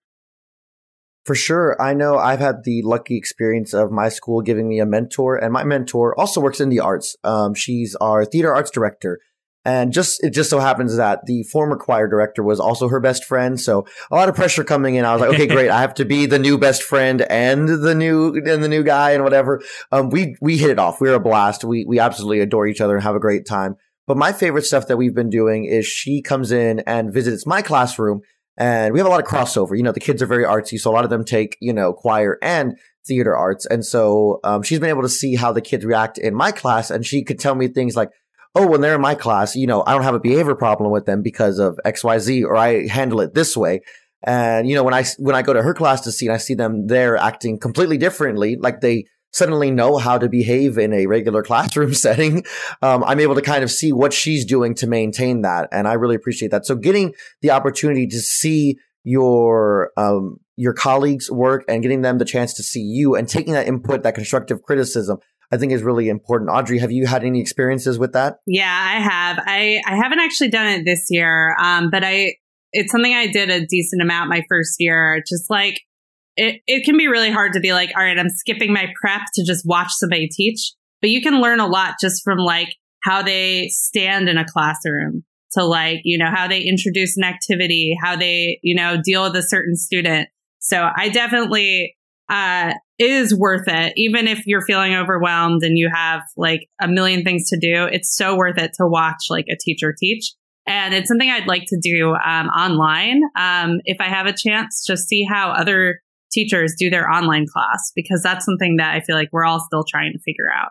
For sure. I know I've had the lucky experience of my school giving me a mentor, and my mentor also works in the arts. Um, she's our theater arts director. And just it just so happens that the former choir director was also her best friend. So a lot of pressure coming in. I was like, okay, great. I have to be the new best friend and the new and the new guy and whatever. Um, we we hit it off. We were a blast. We we absolutely adore each other and have a great time. But my favorite stuff that we've been doing is she comes in and visits my classroom, and we have a lot of crossover. You know, the kids are very artsy, so a lot of them take, you know, choir and theater arts. And so um, she's been able to see how the kids react in my class, and she could tell me things like, oh, when they're in my class, you know, I don't have a behavior problem with them because of X, Y, Z, or I handle it this way. And, you know, when I, when I go to her class to see and I see them there acting completely differently, like they suddenly know how to behave in a regular classroom setting, um, I'm able to kind of see what she's doing to maintain that. And I really appreciate that. So getting the opportunity to see your, um, your colleagues' work and getting them the chance to see you and taking that input, that constructive criticism, I think is really important. Audrey, have you had any experiences with that? Yeah, I have. I, I haven't actually done it this year, um, but I it's something I did a decent amount my first year. Just like it, it can be really hard to be like, all right, I'm skipping my prep to just watch somebody teach. But you can learn a lot just from like how they stand in a classroom, to like, you know, how they introduce an activity, how they, you know, deal with a certain student. So I definitely uh it is worth it. Even if you're feeling overwhelmed and you have like a million things to do, it's so worth it to watch like a teacher teach. And it's something I'd like to do um, online um, if I have a chance, just see how other teachers do their online class, because that's something that I feel like we're all still trying to figure out.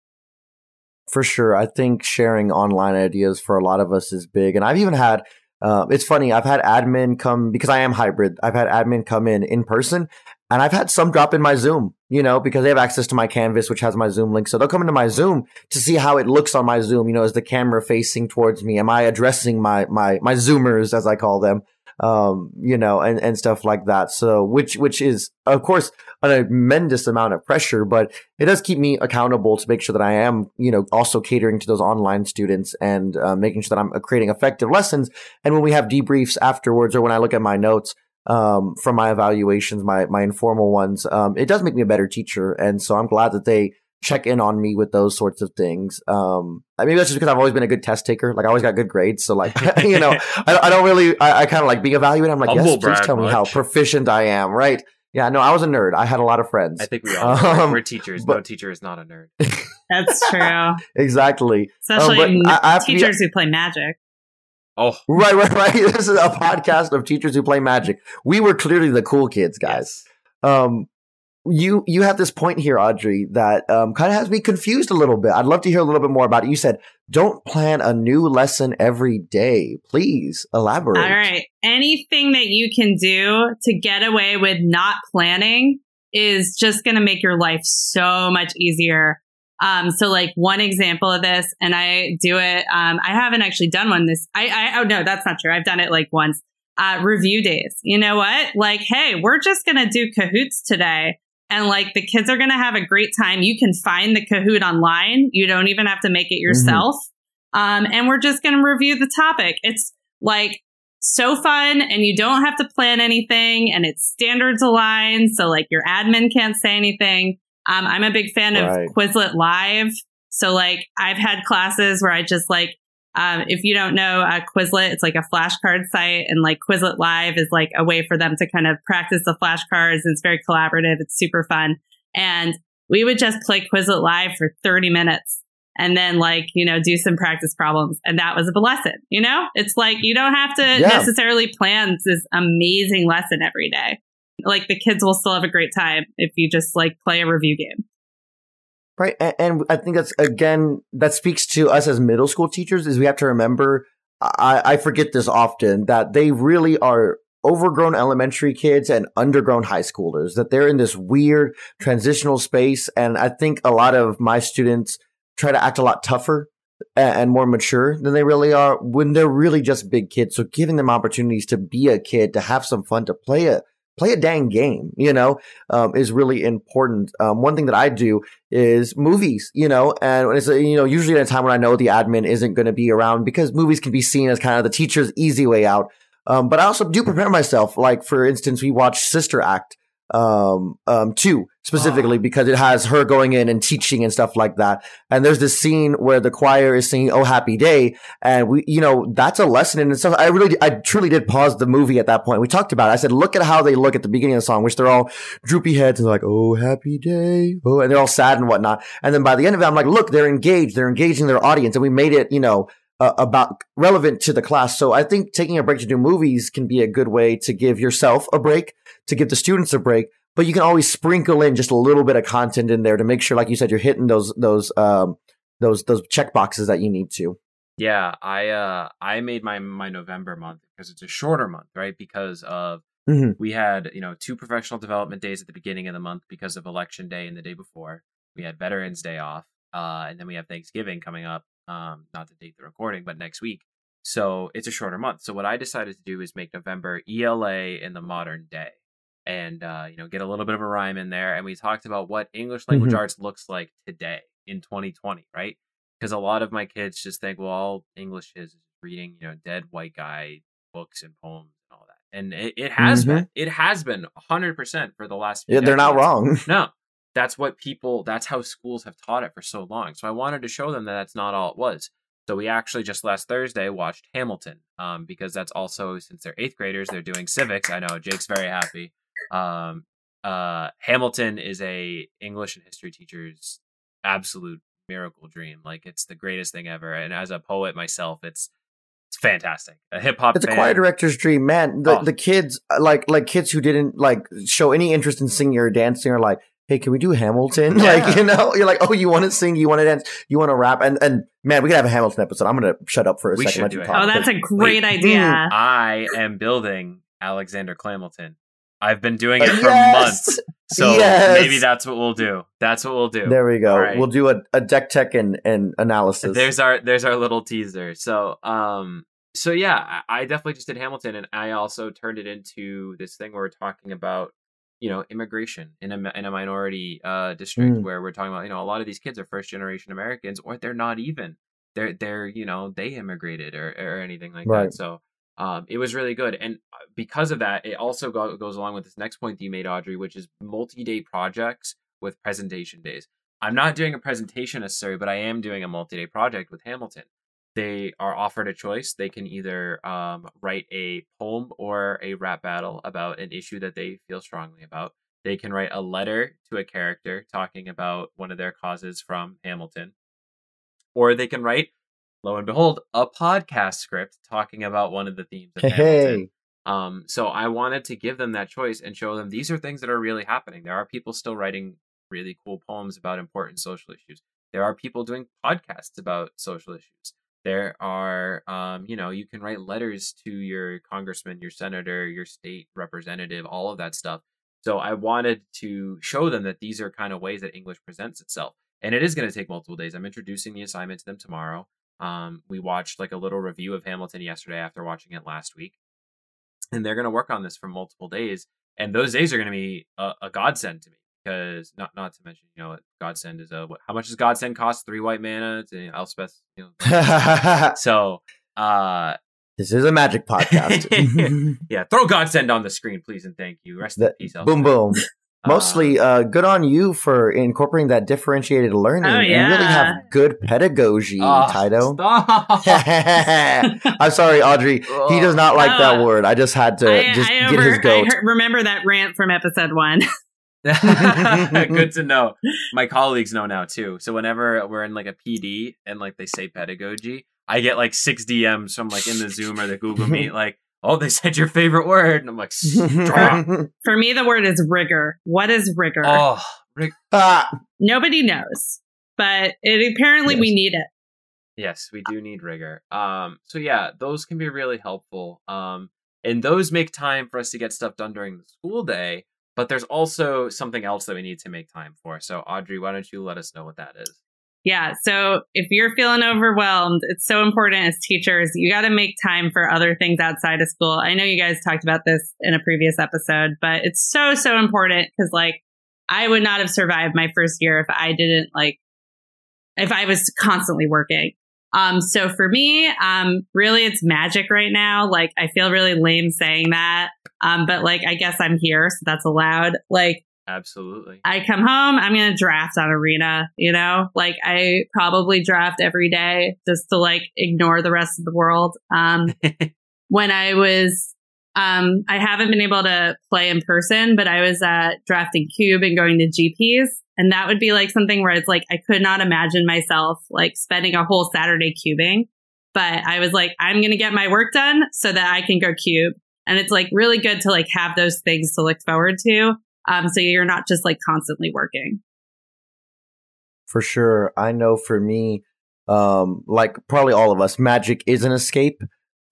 For sure. I think sharing online ideas for a lot of us is big. And I've even had, uh, it's funny, I've had admin come, because I am hybrid, I've had admin come in in person. And I've had some drop in my Zoom, you know, because they have access to my Canvas, which has my Zoom link. So they'll come into my Zoom to see how it looks on my Zoom. You know, is the camera facing towards me? Am I addressing my my my Zoomers, as I call them? Um, you know, and, and stuff like that. So which which is, of course, a tremendous amount of pressure, but it does keep me accountable to make sure that I am, you know, also catering to those online students and uh, making sure that I'm creating effective lessons. And when we have debriefs afterwards, or when I look at my notes, um, from my evaluations, my, my informal ones, um, it does make me a better teacher. And so I'm glad that they check in on me with those sorts of things. Um, I mean, that's just because I've always been a good test taker. Like I always got good grades. So like, you know, I, I don't really, I, I kind of like being evaluated. I'm like, Humble yes, please tell much. me how proficient I am. Right. Yeah, no, I was a nerd. I had a lot of friends. I think we all are. Um, We're teachers. But, no teacher is not a nerd. That's true. Exactly. Especially um, I, I teachers be, who play Magic. Oh, right, right, right. This is a podcast of teachers who play Magic. We were clearly the cool kids, guys. Yes. Um, you you have this point here, Audrey, that um, kind of has me confused a little bit. I'd love to hear a little bit more about it. You said, don't plan a new lesson every day. Please elaborate. All right. Anything that you can do to get away with not planning is just going to make your life so much easier. Um, so like one example of this, and I do it, um, I haven't actually done one this, I, I, oh no, that's not true. I've done it like once, uh, review days. You know what? Like, hey, we're just going to do Kahoots today. And like the kids are going to have a great time. You can find the Kahoot online. You don't even have to make it yourself. Mm-hmm. Um, and we're just going to review the topic. It's like so fun, and you don't have to plan anything, and it's standards aligned. So like your admin can't say anything. Um, I'm a big fan right. of Quizlet Live. So like I've had classes where I just like, um, if you don't know uh, Quizlet, it's like a flashcard site, and like Quizlet Live is like a way for them to kind of practice the flashcards. It's very collaborative. It's super fun. And we would just play Quizlet Live for thirty minutes and then like, you know, do some practice problems. And that was a lesson, you know, it's like, you don't have to yeah. necessarily plan this amazing lesson every day. Like the kids will still have a great time if you just like play a review game. Right. And, and I think that's, again, that speaks to us as middle school teachers is we have to remember, I, I forget this often, that they really are overgrown elementary kids and undergrown high schoolers, that they're in this weird transitional space. And I think a lot of my students try to act a lot tougher and, and more mature than they really are when they're really just big kids. So giving them opportunities to be a kid, to have some fun, to play a Play a dang game, you know, um, is really important. Um, one thing that I do is movies, you know, and it's, you know, usually at a time when I know the admin isn't going to be around because movies can be seen as kind of the teacher's easy way out. Um, but I also do prepare myself. Like, for instance, we watched Sister Act um, um, two specifically oh. because it has her going in and teaching and stuff like that. And there's this scene where the choir is singing "Oh Happy Day," and we, you know, that's a lesson in itself. I really, I truly did pause the movie at that point. We talked about it. I said, look at how they look at the beginning of the song, which they're all droopy heads and they're like, "Oh happy day," oh, and they're all sad and whatnot. And then by the end of it, I'm like, look, they're engaged. They're engaging their audience, and we made it, you know, uh, about relevant to the class. So I think taking a break to do movies can be a good way to give yourself a break, to give the students a break. But you can always sprinkle in just a little bit of content in there to make sure, like you said, you're hitting those those um those those check boxes that you need to. Yeah, I uh I made my my November month because it's a shorter month, right? Because of mm-hmm. we had, you know, two professional development days at the beginning of the month because of election day and the day before. We had Veterans Day off, uh, and then we have Thanksgiving coming up. Um, not to date the recording, but next week. So it's a shorter month. So what I decided to do is make November E L A in the modern day. And, uh, you know, get a little bit of a rhyme in there. And we talked about what English language mm-hmm. arts looks like today in twenty twenty, right? Because a lot of my kids just think, well, all English is reading, you know, dead white guy books and poems and all that. And it, it has mm-hmm. been. It has been one hundred percent for the last few Yeah, they're decades. Not wrong. No, that's what people, that's how schools have taught it for so long. So I wanted to show them that that's not all it was. So we actually just last Thursday watched Hamilton um, because that's also, since they're eighth graders, they're doing civics. I know Jake's very happy. Um, uh, Hamilton is a English and history teacher's absolute miracle dream. Like, it's the greatest thing ever. And as a poet myself, it's it's fantastic. A hip hop. It's a choir director's dream, man. The oh. the kids, like like kids who didn't like show any interest in singing or dancing, are like, hey, can we do Hamilton? Yeah. Like, you know, you're like, oh, you want to sing, you want to dance, you want to rap, and and man, we could have a Hamilton episode. I'm gonna shut up for a we second. Should do it. Oh, that's a great Wait, idea. I am building Alexander Clamilton. I've been doing it for yes! months, so yes! maybe that's what we'll do. That's what we'll do. There we go. Right. We'll do a, a deck tech and, and analysis. There's our there's our little teaser. So um so yeah, I definitely just did Hamilton, and I also turned it into this thing where we're talking about, you know, immigration in a in a minority uh, district mm. where we're talking about, you know, a lot of these kids are first generation Americans, or they're not even. They're they're you know they immigrated or or anything like right. that. So. Um, it was really good. And because of that, it also go- goes along with this next point that you made, Audrey, which is multi-day projects with presentation days. I'm not doing a presentation necessarily, but I am doing a multi-day project with Hamilton. They are offered a choice. They can either um, write a poem or a rap battle about an issue that they feel strongly about. They can write a letter to a character talking about one of their causes from Hamilton. Or they can write, lo and behold, a podcast script talking about one of the themes of hey, Hamilton. Um, so I wanted to give them that choice and show them these are things that are really happening. There are people still writing really cool poems about important social issues. There are people doing podcasts about social issues. There are, um, you know, you can write letters to your congressman, your senator, your state representative, all of that stuff. So I wanted to show them that these are kind of ways that English presents itself. And it is going to take multiple days. I'm introducing the assignment to them tomorrow. Um, we watched like a little review of Hamilton yesterday after watching it last week. And they're going to work on this for multiple days. And those days are going to be a, a godsend to me. Because not not to mention, you know, Godsend is a what, how much does Godsend cost? Three white mana to Elspeth. You know. So uh, this is a magic podcast. Yeah, throw Godsend on the screen, please, and thank you. Rest that, in peace, Elspeth. Boom boom. Mostly, uh, good on you for incorporating that differentiated learning. Oh, yeah. And really have good pedagogy, Oh, Taito. Stop. I'm sorry, Audrey. He does not like Oh. that word. I just had to I, just I get over, his goat. I heard, remember that rant from episode one. Good to know. My colleagues know now too. So whenever we're in like a P D and like they say pedagogy, I get like six D Ms from like in the Zoom or the Google Meet, like, oh, they said your favorite word. And I'm like, stop. For me, the word is rigor. What is rigor? Oh, Rick. Ah, Nobody knows, but it, apparently Yes. we need it. Yes, we do need rigor. Um, so yeah, those can be really helpful. Um, and those make time for us to get stuff done during the school day. But there's also something else that we need to make time for. So Audrey, why don't you let us know what that is? Yeah. So if you're feeling overwhelmed, it's so important as teachers, you got to make time for other things outside of school. I know you guys talked about this in a previous episode, but it's so, so important because like I would not have survived my first year if I didn't like, if I was constantly working. Um, so for me, um, really it's magic right now. Like I feel really lame saying that. Um, but like, I guess I'm here, so that's allowed. Like, Absolutely. I come home, I'm going to draft on Arena, you know, like I probably draft every day just to like ignore the rest of the world. Um, when I was, um, I haven't been able to play in person, but I was uh, drafting Cube and going to G Ps. And that would be like something where it's like, I could not imagine myself like spending a whole Saturday cubing, but I was like, I'm going to get my work done so that I can go cube. And it's like really good to like have those things to look forward to. Um, so you're not just like constantly working. for sure. I know for me, um, like probably all of us, magic is an escape.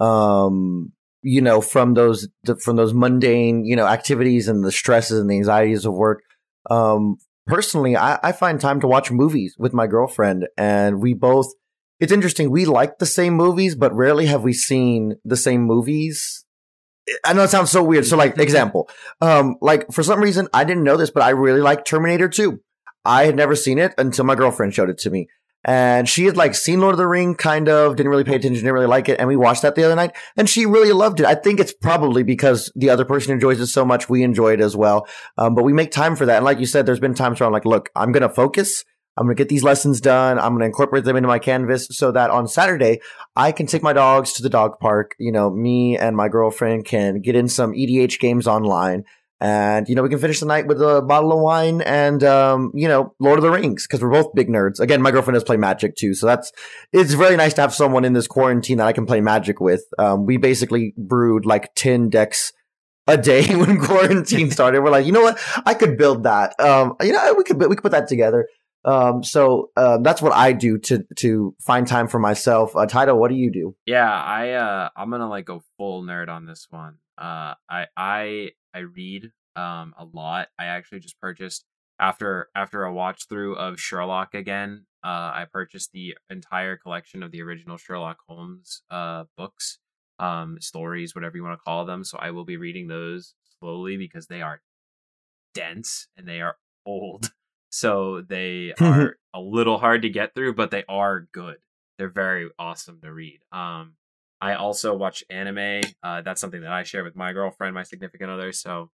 Um, you know, from those from those mundane, you know, activities and the stresses and the anxieties of work. Um, personally, I, I find time to watch movies with my girlfriend, and we both. It's interesting. We like the same movies, but rarely have we seen the same movies. I know it sounds so weird. So, like, example, um, like for some reason, I didn't know this, but I really like Terminator two. I had never seen it until my girlfriend showed it to me. And she had like seen Lord of the Ring, kind of, didn't really pay attention, didn't really like it. And we watched that the other night and she really loved it. I think it's probably because the other person enjoys it so much. We enjoy it as well. Um, but we make time for that. And like you said, there's been times where I'm like, look, I'm going to focus. I'm going to get these lessons done. I'm going to incorporate them into my Canvas so that on Saturday, I can take my dogs to the dog park. You know, me and my girlfriend can get in some E D H games online. And, you know, we can finish the night with a bottle of wine and, um, you know, Lord of the Rings, because we're both big nerds. Again, my girlfriend does play Magic too. So that's, it's very nice to have someone in this quarantine that I can play Magic with. Um, we basically brewed like ten decks a day when quarantine started. We're like, you know what? I could build that. Um, you know, we could, we could put that together. Um, so, uh, that's what I do to, to find time for myself. Uh, Taito, what do you do? Yeah, I, uh, I'm going to like go full nerd on this one. Uh, I, I, I read, um, a lot. I actually just purchased after, after a watch through of Sherlock again. Uh, I purchased the entire collection of the original Sherlock Holmes, uh, books, um, stories, whatever you want to call them. So I will be reading those slowly because they are dense and they are old. So they are a little hard to get through, but they are good. They're very awesome to read. Um, I also watch anime. Uh, that's something that I share with my girlfriend, my significant other. So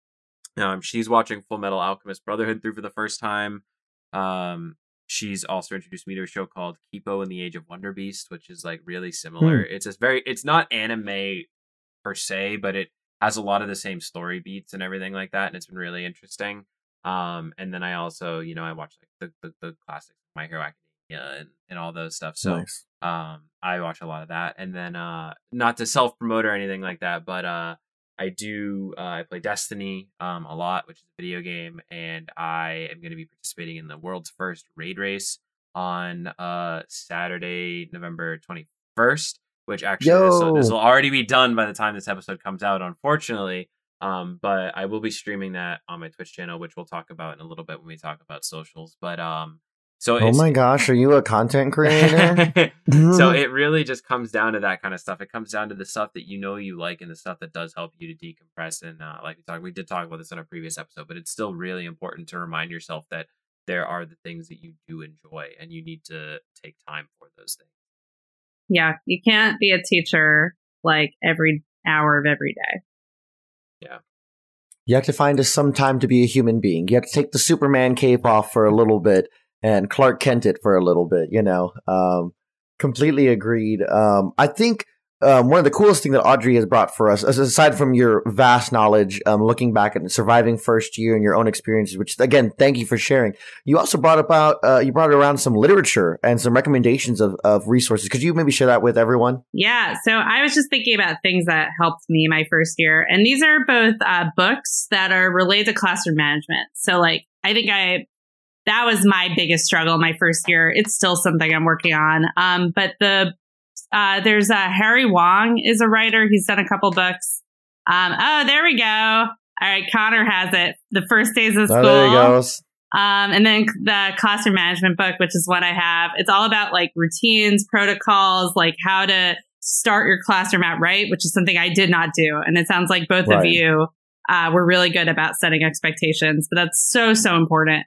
um, she's watching Full Metal Alchemist Brotherhood through for the first time. Um, she's also introduced me to a show called Kipo and the Age of Wonder Beast, which is like really similar. Hmm. It's a very, it's not anime per se, but it has a lot of the same story beats and everything like that. And it's been really interesting. Um, and then I also, you know, I watch like the, the, the classics, My Hero Academia and, and all those stuff. So Nice. Um, I watch a lot of that, and then uh, not to self promote or anything like that, but uh, I do. Uh, I play Destiny um, a lot, which is a video game, and I am going to be participating in the world's first raid race on uh, Saturday, November twenty first. Which actually this, Yo. this will already be done by the time this episode comes out, unfortunately. Um, but I will be streaming that on my Twitch channel, which we'll talk about in a little bit when we talk about socials. But um, so oh it's, my gosh, are you a content creator? so it really just comes down to that kind of stuff. It comes down to the stuff that you know you like and the stuff that does help you to decompress. And uh, like we talked, we did talk about this in a previous episode, but it's still really important to remind yourself that there are the things that you do enjoy, and you need to take time for those things. Yeah, you can't be a teacher like every hour of every day. Yeah. You have to find some time to be a human being. You have to take the Superman cape off for a little bit and Clark Kent it for a little bit, you know. Um, completely agreed. Um, I think um, one of the coolest things that Audrey has brought for us, aside from your vast knowledge, um, looking back at surviving first year and your own experiences, which again, thank you for sharing. You also brought about, uh, you brought around some literature and some recommendations of, of resources. Could you maybe share that with everyone? Yeah. So I was just thinking about things that helped me my first year. And these are both uh, books that are related to classroom management. So like, I think I, that was my biggest struggle my first year. It's still something I'm working on. Um, but the, uh, there's uh, Harry Wong is a writer. He's done a couple books. Um, oh, there we go. All right. Connor has it. The First Days of School. Oh, there he goes. Um, and then the classroom management book, which is what I have. It's all about like routines, protocols, like how to start your classroom out right, which is something I did not do. And it sounds like both right. of you uh, were really good about setting expectations, but that's so, so important.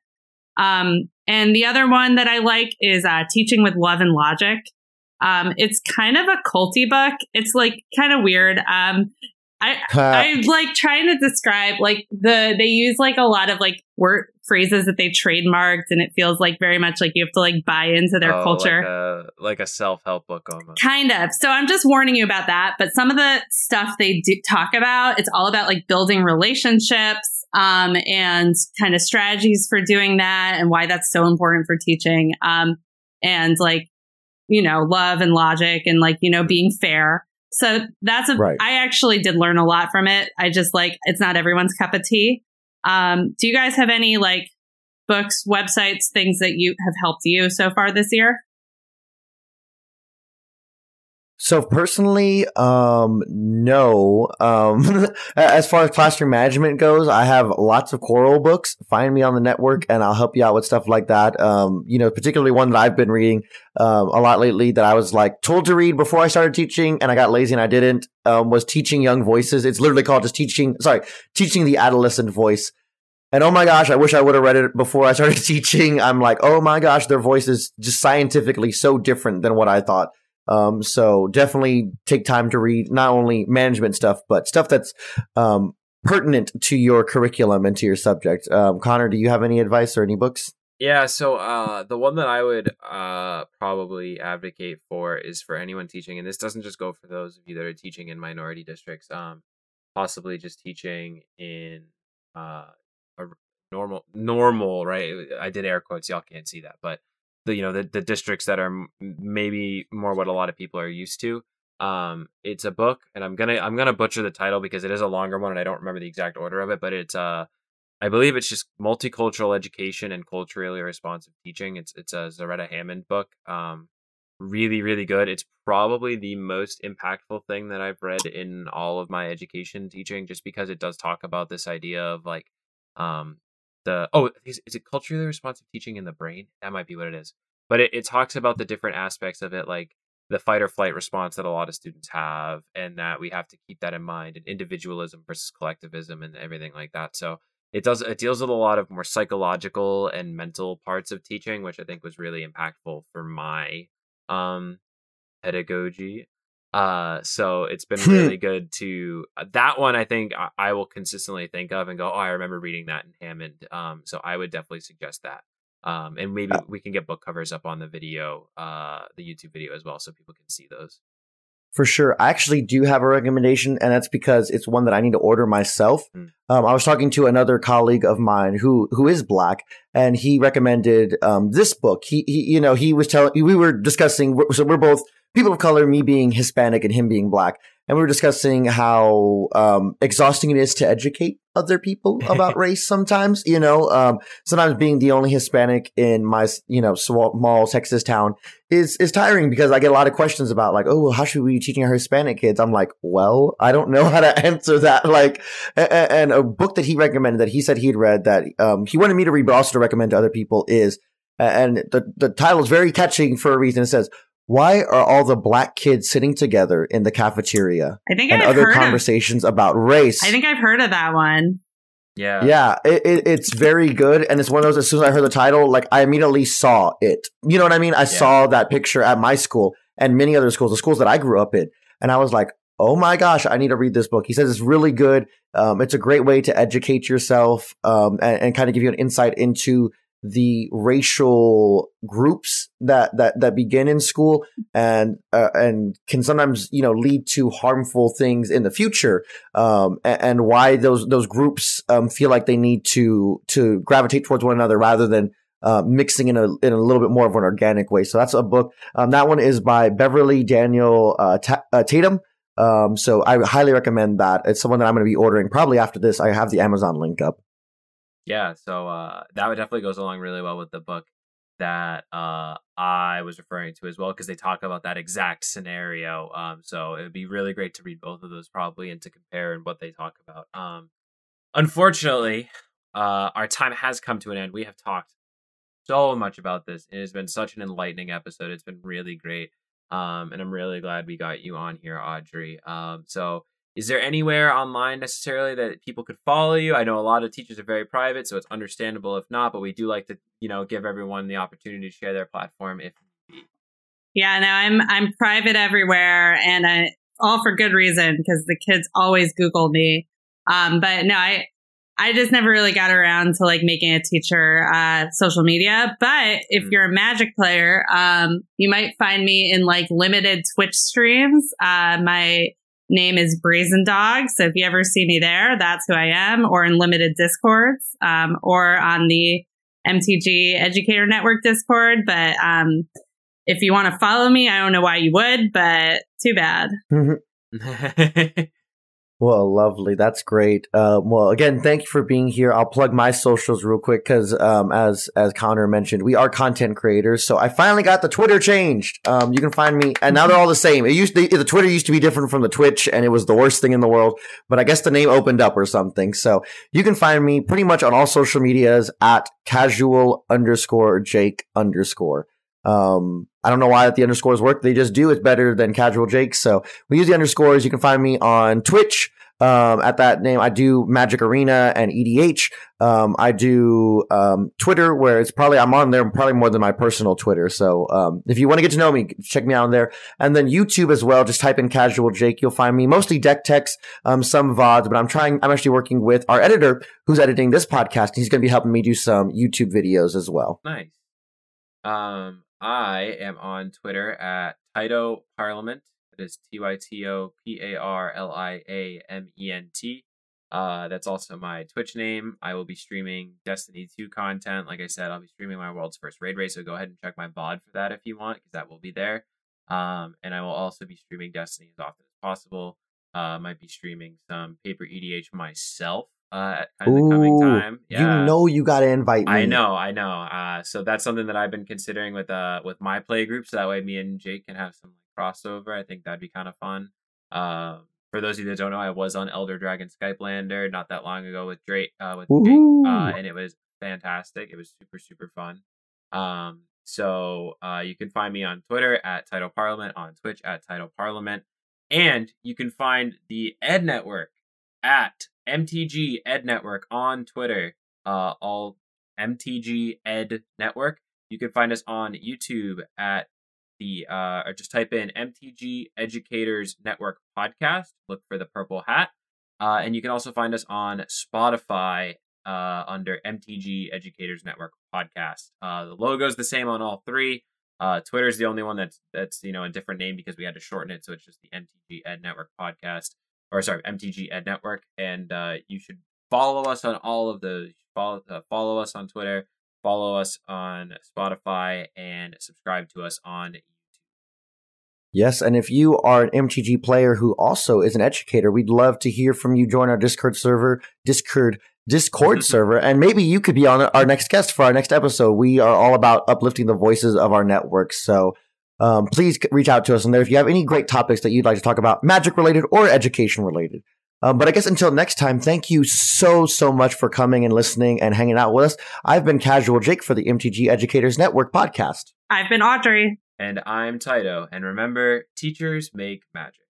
Um, and the other one that I like is uh, Teaching with Love and Logic. Um, it's kind of a culty book. It's like kind of weird. Um, I I'm like trying to describe like the they use like a lot of like word phrases that they trademarked, and it feels like very much like you have to like buy into their oh, culture, like a, like a self-help book almost. Kind of. So I'm just warning you about that. But some of the stuff they do talk about, it's all about like building relationships, um, and kind of strategies for doing that, and why that's so important for teaching, um, and like you know love and logic, and like you know being fair. So that's a, right. I actually did learn a lot from it. I just like, it's not everyone's cup of tea. Um, do you guys have any like books, websites, things that you have helped you so far this year? So personally, um, no. Um, as far as classroom management goes, I have lots of Quorl books. Find me on the network and I'll help you out with stuff like that. Um, you know, particularly one that I've been reading um, a lot lately that I was like told to read before I started teaching and I got lazy and I didn't, um, was Teaching Young Voices. It's literally called just teaching, sorry, teaching the adolescent voice. And oh my gosh, I wish I would have read it before I started teaching. I'm like, oh my gosh, their voice is just scientifically so different than what I thought. Um, so definitely take time to read not only management stuff, but stuff that's um, pertinent to your curriculum and to your subject. Um, Connor, do you have any advice or any books? Yeah, so uh, the one that I would uh, probably advocate for is for anyone teaching, and this doesn't just go for those of you that are teaching in minority districts, um, possibly just teaching in uh, a normal, normal, right? I did air quotes, y'all can't see that, but the you know the, the districts that are m- maybe more what a lot of people are used to. Um, it's a book, and I'm gonna I'm gonna butcher the title because it is a longer one, and I don't remember the exact order of it. But it's uh, I believe it's just Multicultural Education and Culturally Responsive Teaching. It's it's a Zaretta Hammond book. Um, really really good. It's probably the most impactful thing that I've read in all of my education teaching, just because it does talk about this idea of like um the oh is, is it culturally responsive teaching in the brain? That might be what it is. But it, it talks about the different aspects of it, like the fight or flight response that a lot of students have, and that we have to keep that in mind, and individualism versus collectivism and everything like that. So it does it deals with a lot of more psychological and mental parts of teaching, which I think was really impactful for my um pedagogy. Uh, so it's been really good to uh, that one. I think I, I will consistently think of and go, oh, I remember reading that in Hammond. Um, so I would definitely suggest that. Um, and maybe we can get book covers up on the video, uh, the YouTube video as well, so people can see those. For sure. I actually do have a recommendation, and that's because it's one that I need to order myself. Mm. Um, I was talking to another colleague of mine who who is Black, and he recommended um, this book. He, he, you know, he was telling, we were discussing, so we're both people of color, me being Hispanic and him being Black. And we were discussing how um, exhausting it is to educate other people about race sometimes, you know, um, sometimes being the only Hispanic in my, you know, small Texas town is, is tiring because I get a lot of questions about like, oh, well, how should we be teaching our Hispanic kids? I'm like, well, I don't know how to answer that. Like, and, and a book that he recommended that he said he'd read that um, he wanted me to read, but also to recommend to other people is, and the, the title is very catchy for a reason. It says, "Why are all the Black kids sitting together in the cafeteria?" I think and I've other heard conversations of, about race. I think I've heard of that one. Yeah, yeah, it, it, it's very good, and it's one of those. As soon as I heard the title, like I immediately saw it. You know what I mean? I yeah. saw that picture at my school and many other schools, the schools that I grew up in, and I was like, "Oh my gosh, I need to read this book." He says it's really good. Um, it's a great way to educate yourself um, and, and kind of give you an insight into the racial groups that, that, that begin in school and, uh, and can sometimes, you know, lead to harmful things in the future. Um, and, and why those, those groups, um, feel like they need to, to gravitate towards one another rather than, uh, mixing in a, in a little bit more of an organic way. So that's a book. Um, that one is by Beverly Daniel, uh, Ta- uh Tatum. Um, so I highly recommend that. It's someone that I'm going to be ordering probably after this. I have the Amazon link up. Yeah, so uh, that would definitely goes along really well with the book that uh, I was referring to as well, because they talk about that exact scenario. Um, so it would be really great to read both of those probably and to compare and what they talk about. Um, unfortunately, uh, our time has come to an end. We have talked so much about this. It has been such an enlightening episode. It's been really great. Um, and I'm really glad we got you on here, Audrey. Um, so is there anywhere online necessarily that people could follow you? I know a lot of teachers are very private, so it's understandable if not, but we do like to, you know, give everyone the opportunity to share their platform if need be. Yeah, no, I'm I'm private everywhere, and I, all for good reason, because the kids always Google me. Um, but no, I I just never really got around to like making a teacher uh, social media. But if mm. you're a Magic player, um, you might find me in like limited Twitch streams. Uh, my name is Brazen Dog. So if you ever see me there, that's who I am, or in limited Discords, um, or on the M T G Educator Network Discord. But um, if you want to follow me, I don't know why you would, but too bad. Well, lovely. That's great. Uh, well, again, thank you for being here. I'll plug my socials real quick because, um, as as Connor mentioned, we are content creators. So I finally got the Twitter changed. Um, you can find me, and now they're all the same. It used to, the Twitter used to be different from the Twitch, and it was the worst thing in the world. But I guess the name opened up or something. So you can find me pretty much on all social medias at casual underscore Jake underscore. Um, I don't know why the underscores work. They just do. It's better than casual Jake. So we use the underscores. You can find me on Twitch. Um, at that name, I do Magic Arena and E D H. Um, I do, um, Twitter, where it's probably, I'm on there probably more than my personal Twitter. So, um, if you want to get to know me, check me out on there. And then YouTube as well. Just type in casual Jake. You'll find me mostly deck techs, um, some V O Ds, but I'm trying, I'm actually working with our editor who's editing this podcast. He's going to be helping me do some YouTube videos as well. Nice. Um, I am on Twitter at Tyto Parliament. It is T Y T O P A R L I A M E N T. Uh, that's also my Twitch name. I will be streaming Destiny two content. Like I said, I'll be streaming my world's first raid race, so go ahead and check my V O D for that if you want, because that will be there. Um, and I will also be streaming Destiny as often as possible. Uh, might be streaming some Paper E D H myself uh, at kind of Ooh, the coming time. Yeah. You know you got to invite me. I know, I know. Uh, so that's something that I've been considering with uh with my play group, so that way me and Jake can have some crossover. I think that'd be kind of fun. Uh, for those of you that don't know, I was on Elder Dragon Skyplander not that long ago with Drake, uh, with Jake, uh, and it was fantastic. It was super, super fun. Um, so uh, you can find me on Twitter at Tyto Parliament, on Twitch at Tyto Parliament, and you can find the Ed Network at M T G Ed Network on Twitter. Uh, all M T G Ed Network. You can find us on YouTube at The, uh, or just type in M T G Educators Network Podcast. Look for the purple hat. Uh, and you can also find us on Spotify uh, under M T G Educators Network Podcast. Uh, the logo is the same on all three. Uh, Twitter is the only one that's that's you know a different name because we had to shorten it, so it's just the M T G Ed Network podcast, or sorry, M T G Ed Network. And uh, you should follow us on all of those. Follow uh, follow us on Twitter, follow us on Spotify, and subscribe to us on YouTube. Yes, and if you are an M T G player who also is an educator, we'd love to hear from you. Join our Discord server, Discord Discord server, and maybe you could be on our next guest for our next episode. We are all about uplifting the voices of our network, so um, please reach out to us on there if you have any great topics that you'd like to talk about, Magic related or education related. Um, but I guess until next time, thank you so, so much for coming and listening and hanging out with us. I've been Casual Jake for the M T G Educators Network podcast. I've been Audrey. And I'm Taito. And remember, teachers make magic.